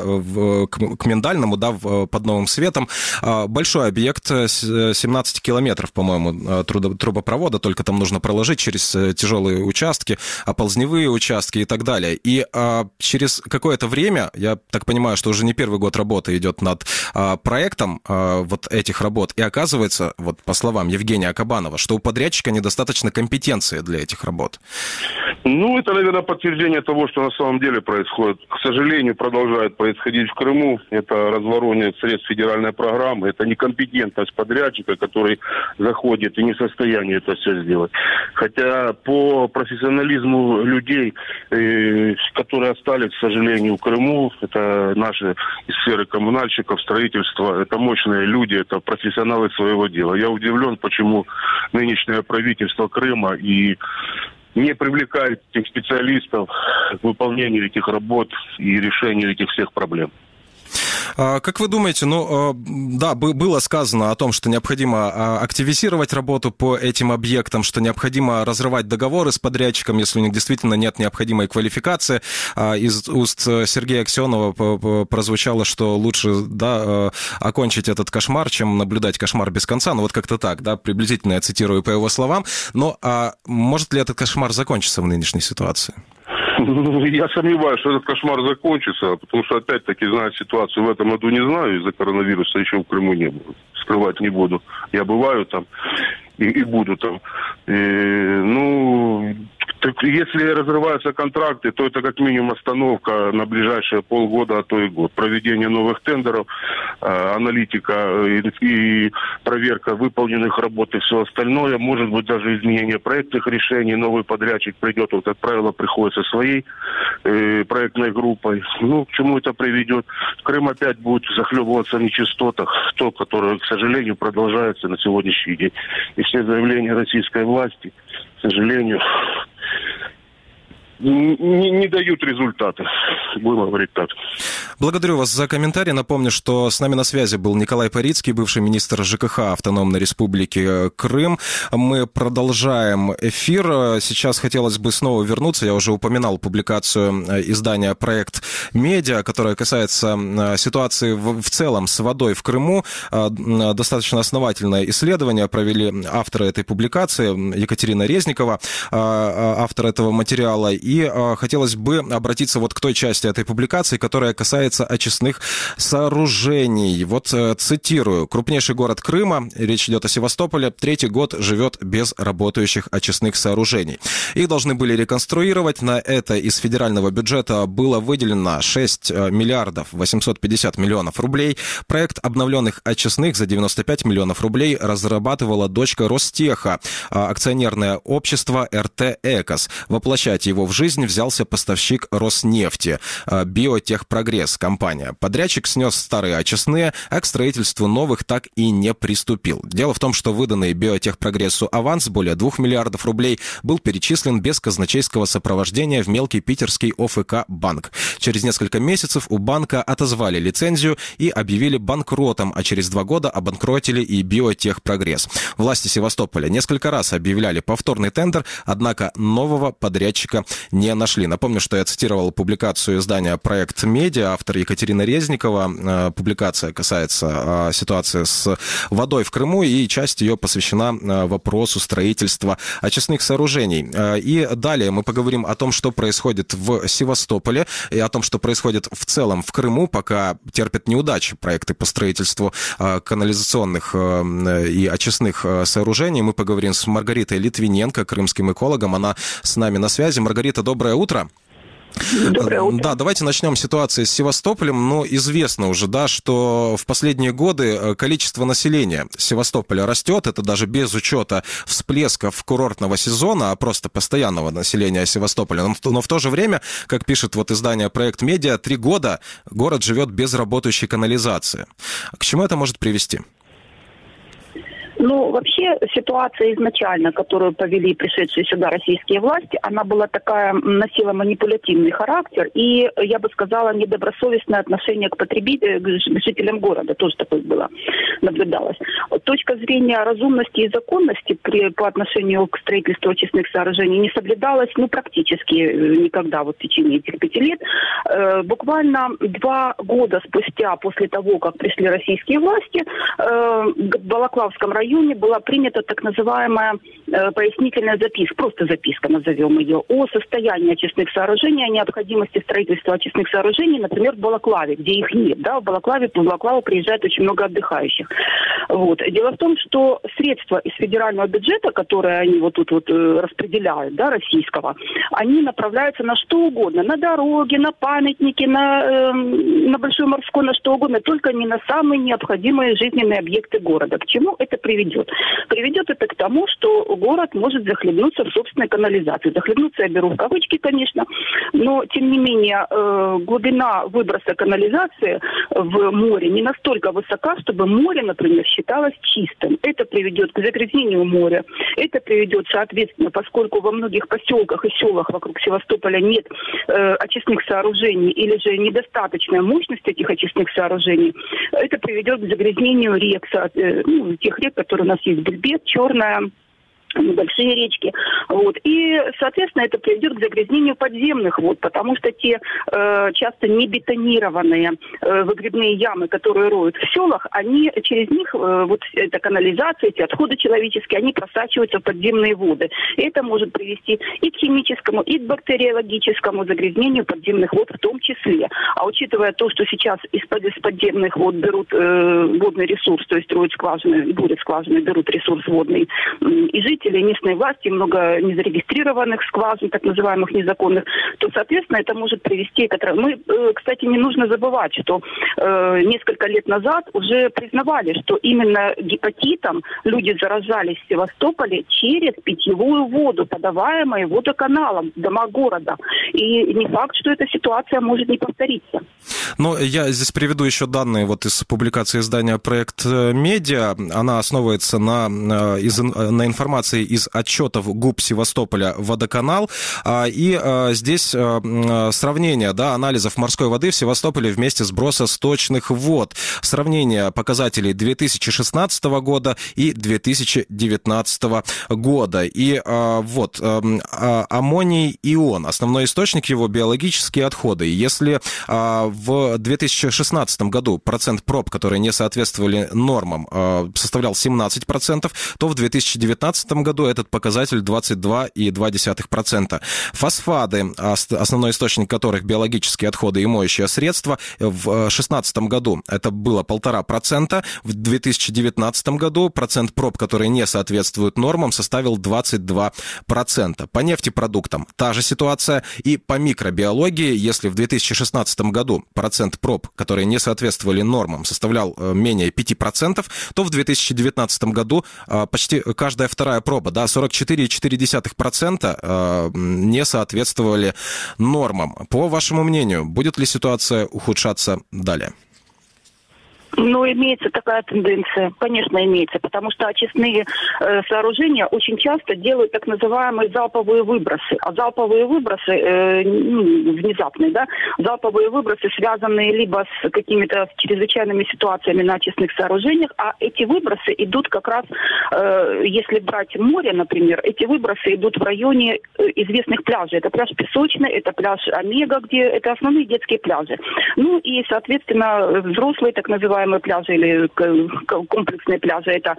к Миндальному, да, под Новым Светом, большой объект, 17 километров, по-моему, трубопровода, только там нужно проложить через тяжелые участки, оползневые участки и так далее. И через какое-то время, я так понимаю, что уже не первый год работы идет над проектом вот этих работ, и оказывается, вот по словам Евгения Кабанова, что у подрядчика недостаточно компетенции для этих работ. Ну, это, наверное, подтверждение того, что на самом деле происходит. К сожалению, продолжает происходить в Крыму. Это разворовывание средств федеральной программы. Это некомпетентность подрядчика, который заходит и не в состоянии это все сделать. Хотя по профессионализму людей, которые остались, к сожалению, в Крыму, это наши из сферы коммунальщиков, строительства, это мощные люди, это профессионалы своего дела. Я удивлен, почему нынешнее правительство Крыма и не привлекает этих специалистов к выполнению этих работ и решению этих всех проблем. Как вы думаете, ну, да, было сказано о том, что необходимо активизировать работу по этим объектам, что необходимо разрывать договоры с подрядчиком, если у них действительно нет необходимой квалификации. Из уст Сергея Аксенова прозвучало, что лучше, да, окончить этот кошмар, чем наблюдать кошмар без конца. Ну, вот как-то так, да, приблизительно я цитирую по его словам. Но может ли этот кошмар закончиться в нынешней ситуации? Я сомневаюсь, что этот кошмар закончится, потому что, опять-таки, зная ситуацию в этом году не знаю, из-за коронавируса еще в Крыму не было. Скрывать не буду. Я бываю там и буду там. Ну, так если разрываются контракты, то это как минимум остановка на ближайшие полгода, а то и год. Проведение новых тендеров, аналитика и проверка выполненных работ и все остальное. Может быть, даже изменение проектных решений. Новый подрядчик придет, вот, как правило, приходит со своей проектной группой. Ну, к чему это приведет? Крым опять будет захлебываться в нечистотах, то, которое, к сожалению, продолжается на сегодняшний день. И все заявления российской власти, к сожалению, не дают результаты, будем говорить так. Благодарю вас за комментарий. Напомню, что с нами на связи был Николай Парицкий, бывший министр ЖКХ Автономной Республики Крым. Мы продолжаем эфир. Сейчас хотелось бы снова вернуться. Я уже упоминал публикацию издания «Проект Медиа», которая касается ситуации в целом с водой в Крыму. Достаточно основательное исследование провели авторы этой публикации, Екатерина Резникова, автор этого материала. И хотелось бы обратиться вот к той части этой публикации, которая касается очистных сооружений. Вот цитирую. «Крупнейший город Крыма, речь идет о Севастополе, 3-й год живет без работающих очистных сооружений. Их должны были реконструировать. На это из федерального бюджета было выделено 6 миллиардов 850 миллионов рублей. Проект обновленных очистных за 95 миллионов рублей разрабатывала дочка Ростеха, акционерное общество РТ «Экос». Воплощать его в жизнь взялся поставщик Роснефти, Биотехпрогресс компания. Подрядчик снес старые очистные, а к строительству новых так и не приступил. Дело в том, что выданный Биотехпрогрессу аванс более 2 миллиардов рублей был перечислен без казначейского сопровождения в мелкий питерский ОФК «Банк». Через несколько месяцев у банка отозвали лицензию и объявили банкротом, а через 2 года обанкротили и Биотехпрогресс. Власти Севастополя несколько раз объявляли повторный тендер, однако нового подрядчика не нашли. Напомню, что я цитировал публикацию издания «Проект Медиа», автор Екатерина Резникова. Публикация касается ситуации с водой в Крыму, и часть ее посвящена вопросу строительства очистных сооружений. И далее мы поговорим о том, что происходит в Севастополе, и о том, что происходит в целом в Крыму, пока терпят неудачи проекты по строительству канализационных и очистных сооружений. Мы поговорим с Маргаритой Литвиненко, крымским экологом. Она с нами на связи. Маргарита, доброе утро. Доброе утро. Да, давайте начнем с ситуации с Севастополем. Но известно уже, да, что в последние годы количество населения Севастополя растет. Это даже без учета всплесков курортного сезона, а просто постоянного населения Севастополя. Но в то же время, как пишет вот издание «Проект Медиа», 3 года город живет без работающей канализации. К чему это может привести? Ну, вообще, ситуация изначально, которую повели пришедшие сюда российские власти, она была такая, носила манипулятивный характер и, я бы сказала, недобросовестное отношение к потребителям, к жителям города, тоже такое было, наблюдалось. Точка зрения разумности и законности по отношению к строительству очистных сооружений не соблюдалась, ну, практически никогда вот в течение этих 5 лет. Буквально 2 года спустя, после того, как пришли российские власти, в Балаклавском районе была принята так называемая пояснительная записка, просто записка назовем ее, о состоянии очистных сооружений, о необходимости строительства очистных сооружений, например, в Балаклаве, где их нет. Да? В Балаклаву приезжает очень много отдыхающих. Вот. Дело в том, что средства из федерального бюджета, которые они вот тут вот распределяют, да, российского, они направляются на что угодно, на дороги, на памятники, на Большой Морской, на что угодно, только не на самые необходимые жизненные объекты города. К чему это приведет? Приведет это к тому, что город может захлебнуться в собственной канализации. Захлебнуться я беру в кавычки, конечно, но, тем не менее, глубина выброса канализации в море не настолько высока, чтобы море, например, считалось чистым. Это приведет к загрязнению моря. Это приведет, соответственно, поскольку во многих поселках и селах вокруг Севастополя нет очистных сооружений или же недостаточная мощность этих очистных сооружений, это приведет к загрязнению рек, тех рек, которые у нас есть, Бельбет, Черная, небольшие речки. Вот. И, соответственно, это приведет к загрязнению подземных вод, потому что те часто не бетонированные выгребные ямы, которые роют в селах, они через них, вот эта канализация, эти отходы человеческие, они просачиваются в подземные воды. И это может привести и к химическому, и к бактериологическому загрязнению подземных вод в том числе. А учитывая то, что сейчас из подземных вод берут водный ресурс, то есть роют скважины, бурят скважины, берут ресурс водный, и жители местной власти, много незарегистрированных скважин, так называемых незаконных, то, соответственно, это может привести к... Мы, кстати, не нужно забывать, что несколько лет назад уже признавали, что именно гепатитом люди заражались в Севастополе через питьевую воду, подаваемую водоканалом в дома города. И не факт, что эта ситуация может не повториться. Ну, я здесь приведу еще данные вот из публикации издания «Проект Медиа». Она основывается на информации информацией из отчетов ГУП Севастополя «Водоканал». И здесь сравнение, да, анализов морской воды в Севастополе вместе сброса сточных вод. Сравнение показателей 2016 года и 2019 года. И вот, аммоний ион. Основной источник его — биологические отходы. Если в 2016 году процент проб, которые не соответствовали нормам, составлял 17%, то в 2019 году этот показатель 22,2%. Фосфаты, основной источник которых биологические отходы и моющие средства, в 2016 году это было 1,5%, в 2019 году процент проб, которые не соответствуют нормам, составил 22%. По нефтепродуктам та же ситуация. И по микробиологии, если в 2016 году процент проб, которые не соответствовали нормам, составлял менее 5%, то в 2019 году почти каждая вторая проба, да, 44,4%, не соответствовали нормам. По вашему мнению, будет ли ситуация ухудшаться далее? Ну, имеется такая тенденция, конечно, имеется, потому что очистные сооружения очень часто делают так называемые залповые выбросы. А залповые выбросы, внезапные, да, залповые выбросы, связанные либо с какими-то чрезвычайными ситуациями на очистных сооружениях, а эти выбросы идут как раз, если брать море, например, эти выбросы идут в районе известных пляжей. Это пляж Песочный, это пляж Омега, где это основные детские пляжи. Ну и, соответственно, взрослые, так называемые пляжи или комплексные пляжи, это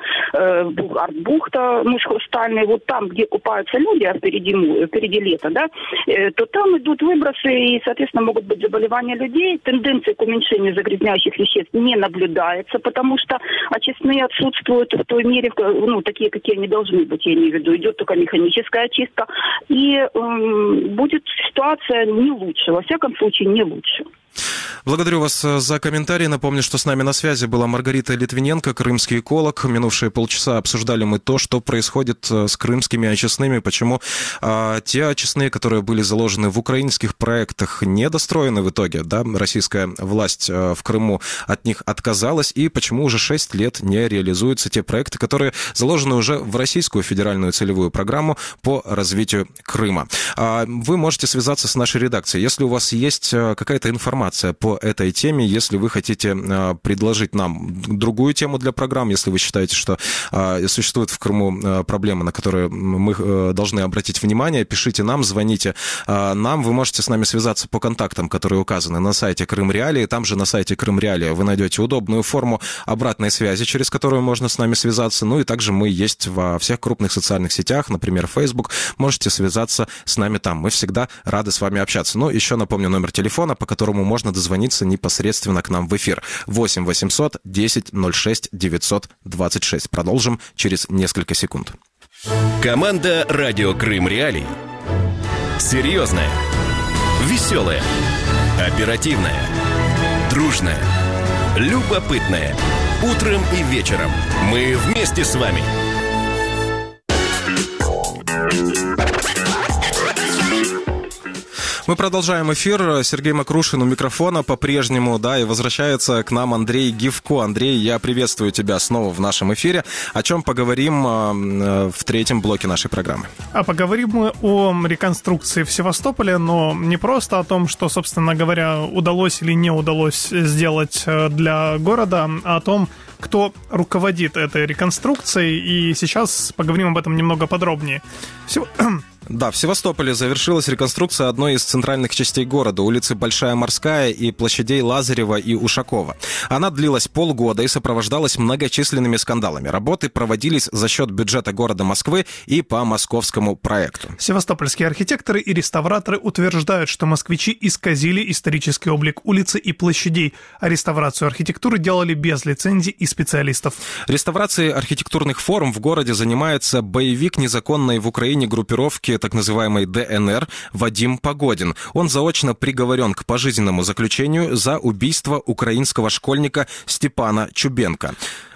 Арт-бухта, Муж-Хрустальный, вот там, где купаются люди, а впереди лето, да, то там идут выбросы и, соответственно, могут быть заболевания людей. Тенденция к уменьшению загрязняющих веществ не наблюдается, потому что очистные отсутствуют в той мере, ну, такие, какие они должны быть, я имею в виду, идет только механическая очистка, и будет ситуация не лучше, во всяком случае, не лучше. Благодарю вас за комментарий. Напомню, что с нами на связи была Маргарита Литвиненко, крымский эколог. Минувшие полчаса обсуждали мы то, что происходит с крымскими очистными, почему те очистные, которые были заложены в украинских проектах, недостроены в итоге. Да? Российская власть в Крыму от них отказалась, и почему уже 6 лет не реализуются те проекты, которые заложены уже в российскую федеральную целевую программу по развитию Крыма. Вы можете связаться с нашей редакцией. Если у вас есть какая-то информация по этой теме, если вы хотите предложить нам другую тему для программ, если вы считаете, что существует в Крыму проблемы, на которые мы должны обратить внимание, пишите нам, звоните нам. Вы можете с нами связаться по контактам, которые указаны на сайте Крым Реалии. Там же на сайте Крым Реалии вы найдете удобную форму обратной связи, через которую можно с нами связаться. Ну и также мы есть во всех крупных социальных сетях, например, Facebook. Можете связаться с нами там. Мы всегда рады с вами общаться. Ну, еще напомню номер телефона, по которому можно дозвониться непосредственно к нам в эфир. 8 800 10 06 926. Продолжим через несколько секунд. Команда «Радио Крым Реалии». Серьезная, веселая, оперативная, дружная, любопытная. Утром и вечером мы вместе с вами. Мы продолжаем эфир. Сергей Макрушин у микрофона по-прежнему, да, и возвращается к нам Андрей Гивко. Андрей, я приветствую тебя снова в нашем эфире. О чем поговорим в третьем блоке нашей программы? А поговорим мы о реконструкции в Севастополе, но не просто о том, что, собственно говоря, удалось или не удалось сделать для города, а о том, кто руководит этой реконструкцией. И сейчас поговорим об этом немного подробнее. Да, в Севастополе завершилась реконструкция одной из центральных частей города, улицы Большая Морская и площадей Лазарева и Ушакова. Она длилась полгода и сопровождалась многочисленными скандалами. Работы проводились за счет бюджета города Москвы и по московскому проекту. Севастопольские архитекторы и реставраторы утверждают, что москвичи исказили исторический облик улицы и площадей, а реставрацию архитектуры делали без лицензий и специалистов. Реставрацией архитектурных форм в городе занимается боевик незаконной в Украине группировки так называемой ДНР Вадим Погодин. Он заочно приговорен к пожизненному заключению за убийство украинского школьника Степана Чубенко.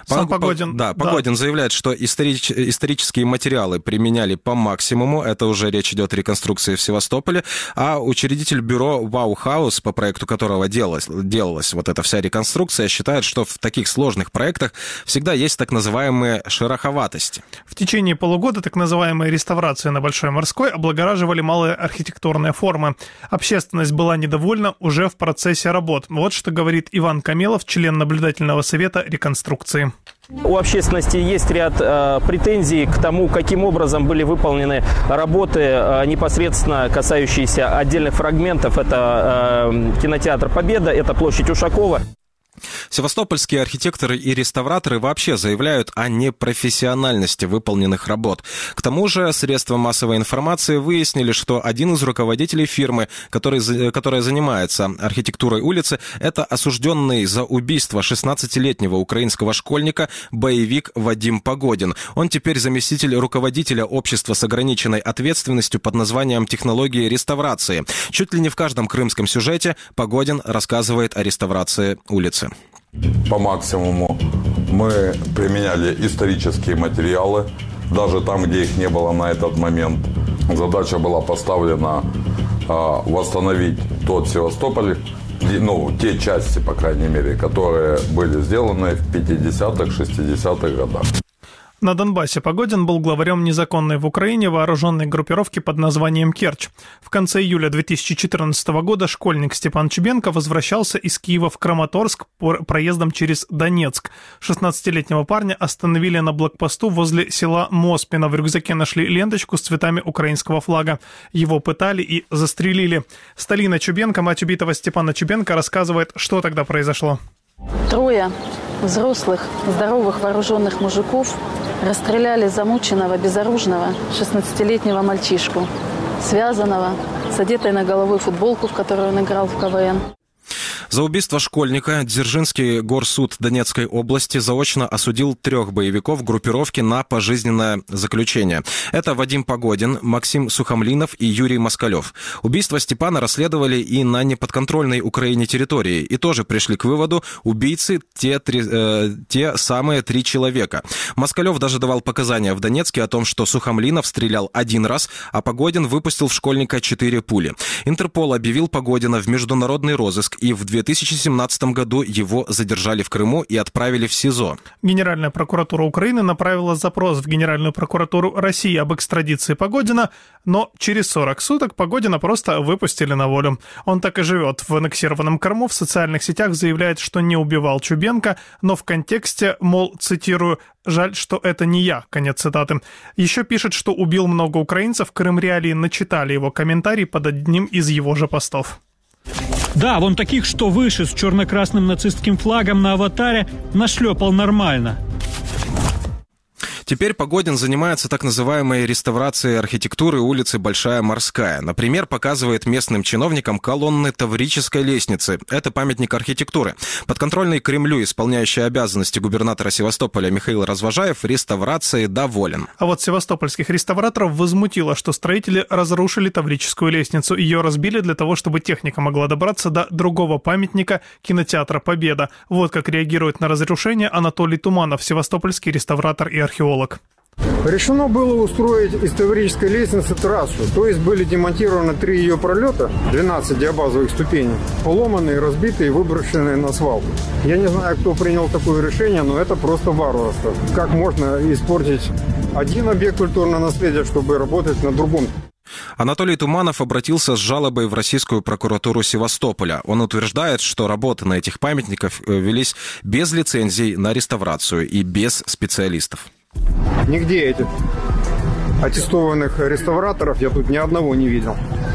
Сам Погодин. Погодин заявляет, что исторические материалы применяли по максимуму. Это уже речь идет о реконструкции в Севастополе. А учредитель бюро «Вау-хаус», по проекту которого делалась вот эта вся реконструкция, считает, что в таких сложных проектах всегда есть так называемые шероховатости. В течение полугода так называемые реставрации на Большой Морской облагораживали малые архитектурные формы. Общественность была недовольна уже в процессе работ. Вот что говорит Иван Камелов, член наблюдательного совета реконструкции. У общественности есть ряд претензий к тому, каким образом были выполнены работы, непосредственно касающиеся отдельных фрагментов. Это кинотеатр «Победа», это площадь Ушакова. Севастопольские архитекторы и реставраторы вообще заявляют о непрофессиональности выполненных работ. К тому же средства массовой информации выяснили, что один из руководителей фирмы, которая занимается архитектурой улицы, это осужденный за убийство 16-летнего украинского школьника боевик Вадим Погодин. Он теперь заместитель руководителя общества с ограниченной ответственностью под названием «Технологии реставрации». Чуть ли не в каждом крымском сюжете Погодин рассказывает о реставрации улицы. По максимуму мы применяли исторические материалы, даже там, где их не было на этот момент. Задача была поставлена восстановить тот Севастополь, те части, по крайней мере, которые были сделаны в 50-х, 60-х годах. На Донбассе Погодин был главарем незаконной в Украине вооруженной группировки под названием «Керчь». В конце июля 2014 года школьник Степан Чубенко возвращался из Киева в Краматорск проездом через Донецк. 16-летнего парня остановили на блокпосту возле села Моспино. В рюкзаке нашли ленточку с цветами украинского флага. Его пытали и застрелили. Сталина Чубенко, мать убитого Степана Чубенко, рассказывает, что тогда произошло. 3 взрослых, здоровых вооруженных мужиков расстреляли замученного, безоружного 16-летнего мальчишку, связанного, с одетой на головой футболку, в которой он играл в КВН. За убийство школьника Дзержинский горсуд Донецкой области заочно осудил 3 боевиков группировки на пожизненное заключение. Это Вадим Погодин, Максим Сухомлинов и Юрий Москалев. Убийство Степана расследовали и на неподконтрольной Украине территории. И тоже пришли к выводу, убийцы те самые 3 человека. Москалев даже давал показания в Донецке о том, что Сухомлинов стрелял 1 раз, а Погодин выпустил в школьника 4 пули. Интерпол объявил Погодина в международный розыск, и в 2017 году его задержали в Крыму и отправили в СИЗО. Генеральная прокуратура Украины направила запрос в Генеральную прокуратуру России об экстрадиции Погодина, но через 40 суток Погодина просто выпустили на волю. Он так и живет в аннексированном Крыму, в социальных сетях заявляет, что не убивал Чубенко, но в контексте, мол, цитирую, «жаль, что это не я», конец цитаты. Еще пишет, что убил много украинцев. Крым Реалии начитали его комментарий под одним из его же постов. Да, вон таких, что выше, с черно-красным нацистским флагом на аватаре, нашлепал нормально. Теперь Погодин занимается так называемой реставрацией архитектуры улицы Большая Морская. Например, показывает местным чиновникам колонны Таврической лестницы. Это памятник архитектуры. Подконтрольный Кремлю, исполняющий обязанности губернатора Севастополя Михаил Развожаев, реставрацией доволен. А вот севастопольских реставраторов возмутило, что строители разрушили Таврическую лестницу. Ее разбили для того, чтобы техника могла добраться до другого памятника кинотеатра «Победа». Вот как реагирует на разрушение Анатолий Туманов, севастопольский реставратор и археолог. Решено было устроить из Таврической лестницы трассу, то есть были демонтированы 3 ее пролета, 12 диабазовых ступеней, поломанные, разбитые, выброшенные на свалку. Я не знаю, кто принял такое решение, но это просто варварство. Как можно испортить один объект культурного наследия, чтобы работать на другом? Анатолий Туманов обратился с жалобой в Российскую прокуратуру Севастополя. Он утверждает, что работы на этих памятниках велись без лицензий на реставрацию и без специалистов. Нигде этих аттестованных реставраторов я тут ни одного не видел.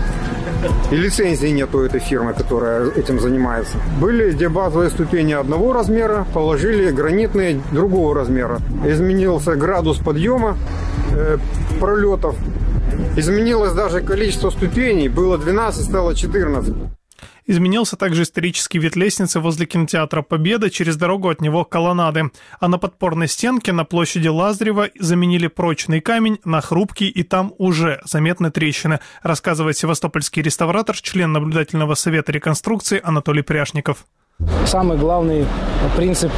И лицензии нет у этой фирмы, которая этим занимается. Были диабазовые ступени одного размера, положили гранитные другого размера. Изменился градус подъема пролетов. Изменилось даже количество ступеней. Было 12, стало 14. Изменился также исторический вид лестницы возле кинотеатра «Победа», через дорогу от него колоннады. А на подпорной стенке на площади Лазарева заменили прочный камень на хрупкий, и там уже заметны трещины, рассказывает севастопольский реставратор, член наблюдательного совета реконструкции Анатолий Пряшников. Самый главный принцип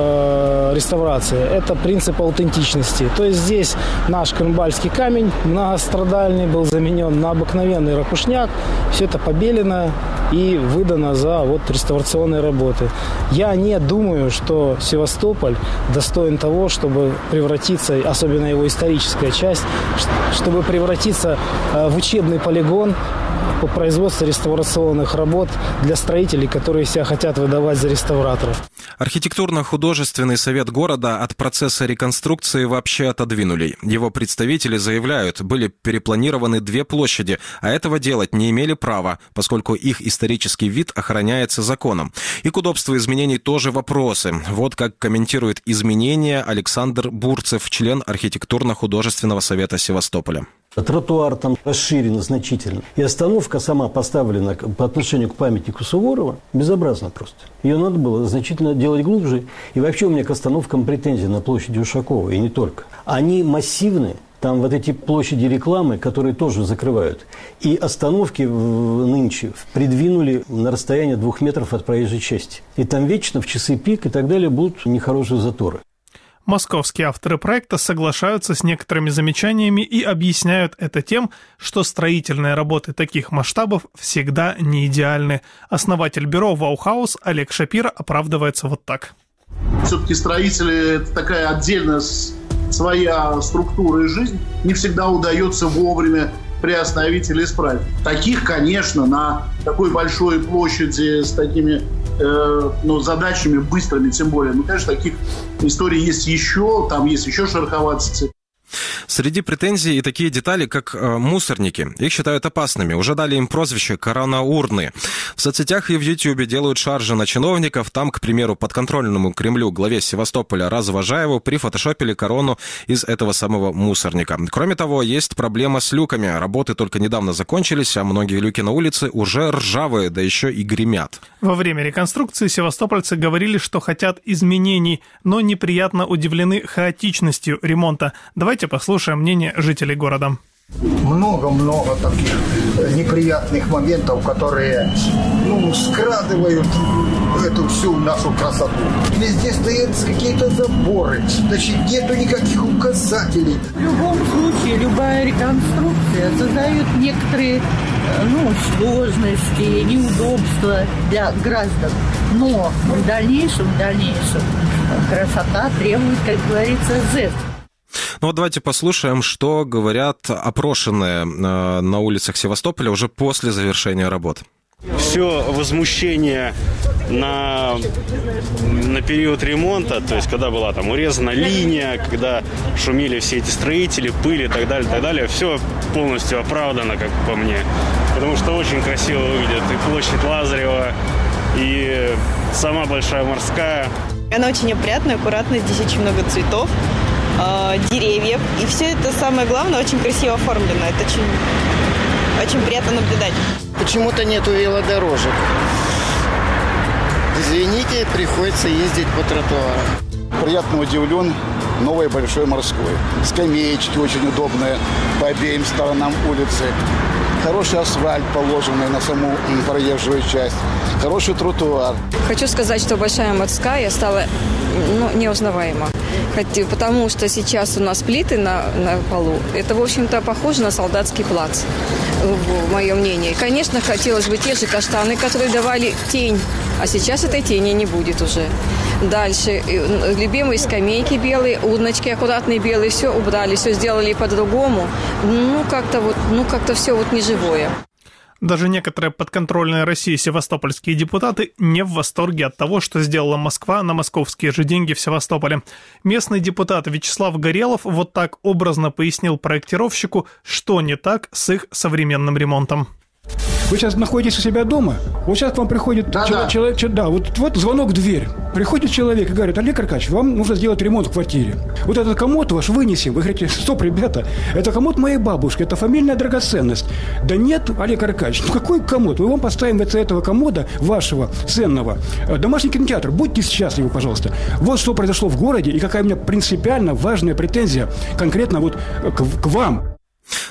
реставрации – это принцип аутентичности. То есть здесь наш крымбальский камень многострадальный был заменен на обыкновенный ракушняк. Все это побелено и выдано за реставрационные работы. Я не думаю, что Севастополь достоин того, чтобы превратиться, особенно его историческая часть, чтобы превратиться в учебный полигон по производству реставрационных работ для строителей, которые себя хотят выдавать за реставраторов. Архитектурно-художественный совет города от процесса реконструкции вообще отодвинули. Его представители заявляют, были перепланированы 2 площади, а этого делать не имели права, поскольку их исторический вид охраняется законом. И к удобству изменений тоже вопросы. Вот как комментирует изменения Александр Бурцев, член архитектурно-художественного совета Севастополя. Тротуар там расширен значительно. И остановка сама поставлена по отношению к памятнику Суворова безобразно просто. Ее надо было значительно делать глубже. И вообще у меня к остановкам претензии на площади Ушакова, и не только. Они массивные. Там вот эти площади рекламы, которые тоже закрывают. И остановки нынче придвинули на расстояние 2 метров от проезжей части. И там вечно в часы пик и так далее будут нехорошие заторы. Московские авторы проекта соглашаются с некоторыми замечаниями и объясняют это тем, что строительные работы таких масштабов всегда не идеальны. Основатель бюро «Ваухаус» Олег Шапира оправдывается вот так. Все-таки строители – это такая отдельная своя структура и жизнь. Не всегда удается вовремя приостановить или исправить. Таких, конечно, на такой большой площади с такими задачами быстрыми, тем более. Конечно, таких историй есть еще, там есть еще шероховатости. Среди претензий и такие детали, как мусорники. Их считают опасными. Уже дали им прозвище «коронаурны». В соцсетях и в Ютьюбе делают шаржи на чиновников. Там, к примеру, подконтрольному Кремлю главе Севастополя Развожаеву прифотошопили корону из этого самого мусорника. Кроме того, есть проблема с люками. Работы только недавно закончились, а многие люки на улице уже ржавые, да еще и гремят. Во время реконструкции севастопольцы говорили, что хотят изменений, но неприятно удивлены хаотичностью ремонта. Давайте послушаем мнение жителей города. Много-много таких неприятных моментов, которые скрадывают эту всю нашу красоту. Везде стоят какие-то заборы, значит, нету никаких указателей. В любом случае, любая реконструкция создает некоторые сложности, неудобства для граждан. Но в дальнейшем красота требует, как говорится, жертв. Ну вот давайте послушаем, что говорят опрошенные на улицах Севастополя уже после завершения работ. Все возмущение на период ремонта, то есть когда была там урезана линия, когда шумели все эти строители, пыль и так далее, все полностью оправдано, как по мне. Потому что очень красиво выглядит и площадь Лазарева, и сама Большая Морская. Она очень опрятная, аккуратная, здесь очень много цветов, деревьев. И все это, самое главное, очень красиво оформлено. Это очень приятно наблюдать. Почему-то нету велодорожек. Извините, приходится ездить по тротуарам. Приятно удивлен новой Большой Морской. Скамеечки очень удобные по обеим сторонам улицы. Хороший асфальт, положенный на саму проезжую часть. Хороший тротуар. Хочу сказать, что Большая Морская стала неузнаваема. Потому что сейчас у нас плиты на полу. Это, в общем-то, похоже на Солдатский плац, мое мнение. Конечно, хотелось бы те же каштаны, которые давали тень. А сейчас этой тени не будет уже. Дальше. Любимые скамейки белые, урночки аккуратные белые. Все убрали, все сделали по-другому. Как-то все неживое. Даже некоторые подконтрольные России севастопольские депутаты не в восторге от того, что сделала Москва на московские же деньги в Севастополе. Местный депутат Вячеслав Горелов вот так образно пояснил проектировщику, что не так с их современным ремонтом. Вы сейчас находитесь у себя дома, вот сейчас к вам приходит человек, вот звонок в дверь. Приходит человек и говорит: Олег Аркадьевич, вам нужно сделать ремонт в квартире. Вот этот комод ваш вынесем. Вы говорите: стоп, ребята, это комод моей бабушки, это фамильная драгоценность. Да нет, Олег Аркадьевич, какой комод? Мы вам поставим вместо этого комода, вашего ценного, домашний кинотеатр. Будьте счастливы, пожалуйста. Вот что произошло в городе и какая у меня принципиально важная претензия конкретно к вам.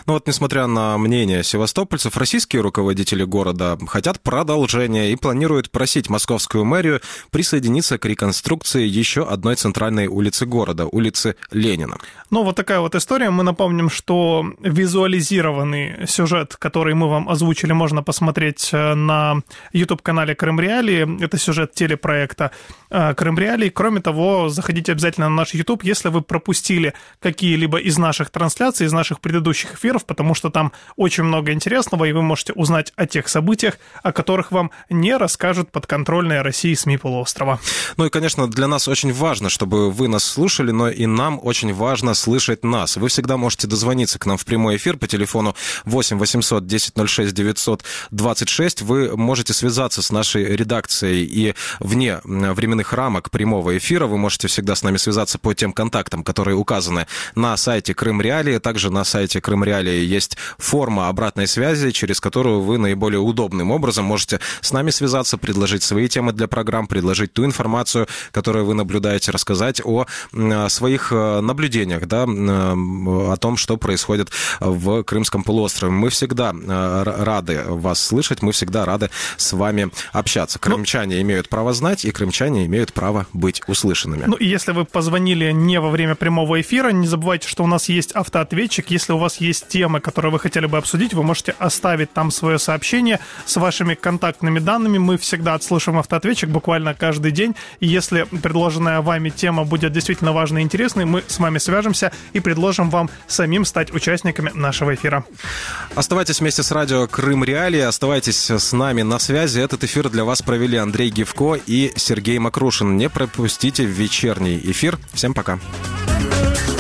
Но вот, несмотря на мнение севастопольцев, российские руководители города хотят продолжения и планируют просить московскую мэрию присоединиться к реконструкции еще одной центральной улицы города, улицы Ленина. Ну, вот такая вот история. Мы напомним, что визуализированный сюжет, который мы вам озвучили, можно посмотреть на YouTube-канале Крым Реалии. Это сюжет телепроекта Крым Реалии. Кроме того, заходите обязательно на наш YouTube, если вы пропустили какие-либо из наших трансляций, из наших предыдущих эфиров, потому что там очень много интересного, и вы можете узнать о тех событиях, о которых вам не расскажут подконтрольные России СМИ полуострова. Ну и, конечно, для нас очень важно, чтобы вы нас слушали, но и нам очень важно слышать нас. Вы всегда можете дозвониться к нам в прямой эфир по телефону 8 800 10 06 926. Вы можете связаться с нашей редакцией и вне временных рамок прямого эфира. Вы можете всегда с нами связаться по тем контактам, которые указаны на сайте Крым Реалии. Также на сайте Крым Реалии есть форма обратной связи, через которую вы наиболее удобным образом можете с нами связаться, предложить свои темы для программ, предложить ту информацию, которую вы наблюдаете, рассказать о своих наблюдениях, да, о том, что происходит в Крымском полуострове. Мы всегда рады вас слышать, мы всегда рады с вами общаться. Крымчане имеют право знать, и крымчане имеют право быть услышанными. Ну и если вы позвонили не во время прямого эфира, не забывайте, что у нас есть автоответчик. Если у вас есть темы, которые вы хотели бы обсудить, вы можете оставить там свое сообщение с вашими контактными данными. Мы всегда отслушаем автоответчик буквально каждый день. И если предложенная вами тема будет действительно важной и интересной, мы с вами свяжемся и предложим вам самим стать участниками нашего эфира. Оставайтесь вместе с радио Крым Реалии, оставайтесь с нами на связи. Этот эфир для вас провели Андрей Гивко и Сергей Макрушин. Не пропустите вечерний эфир. Всем пока.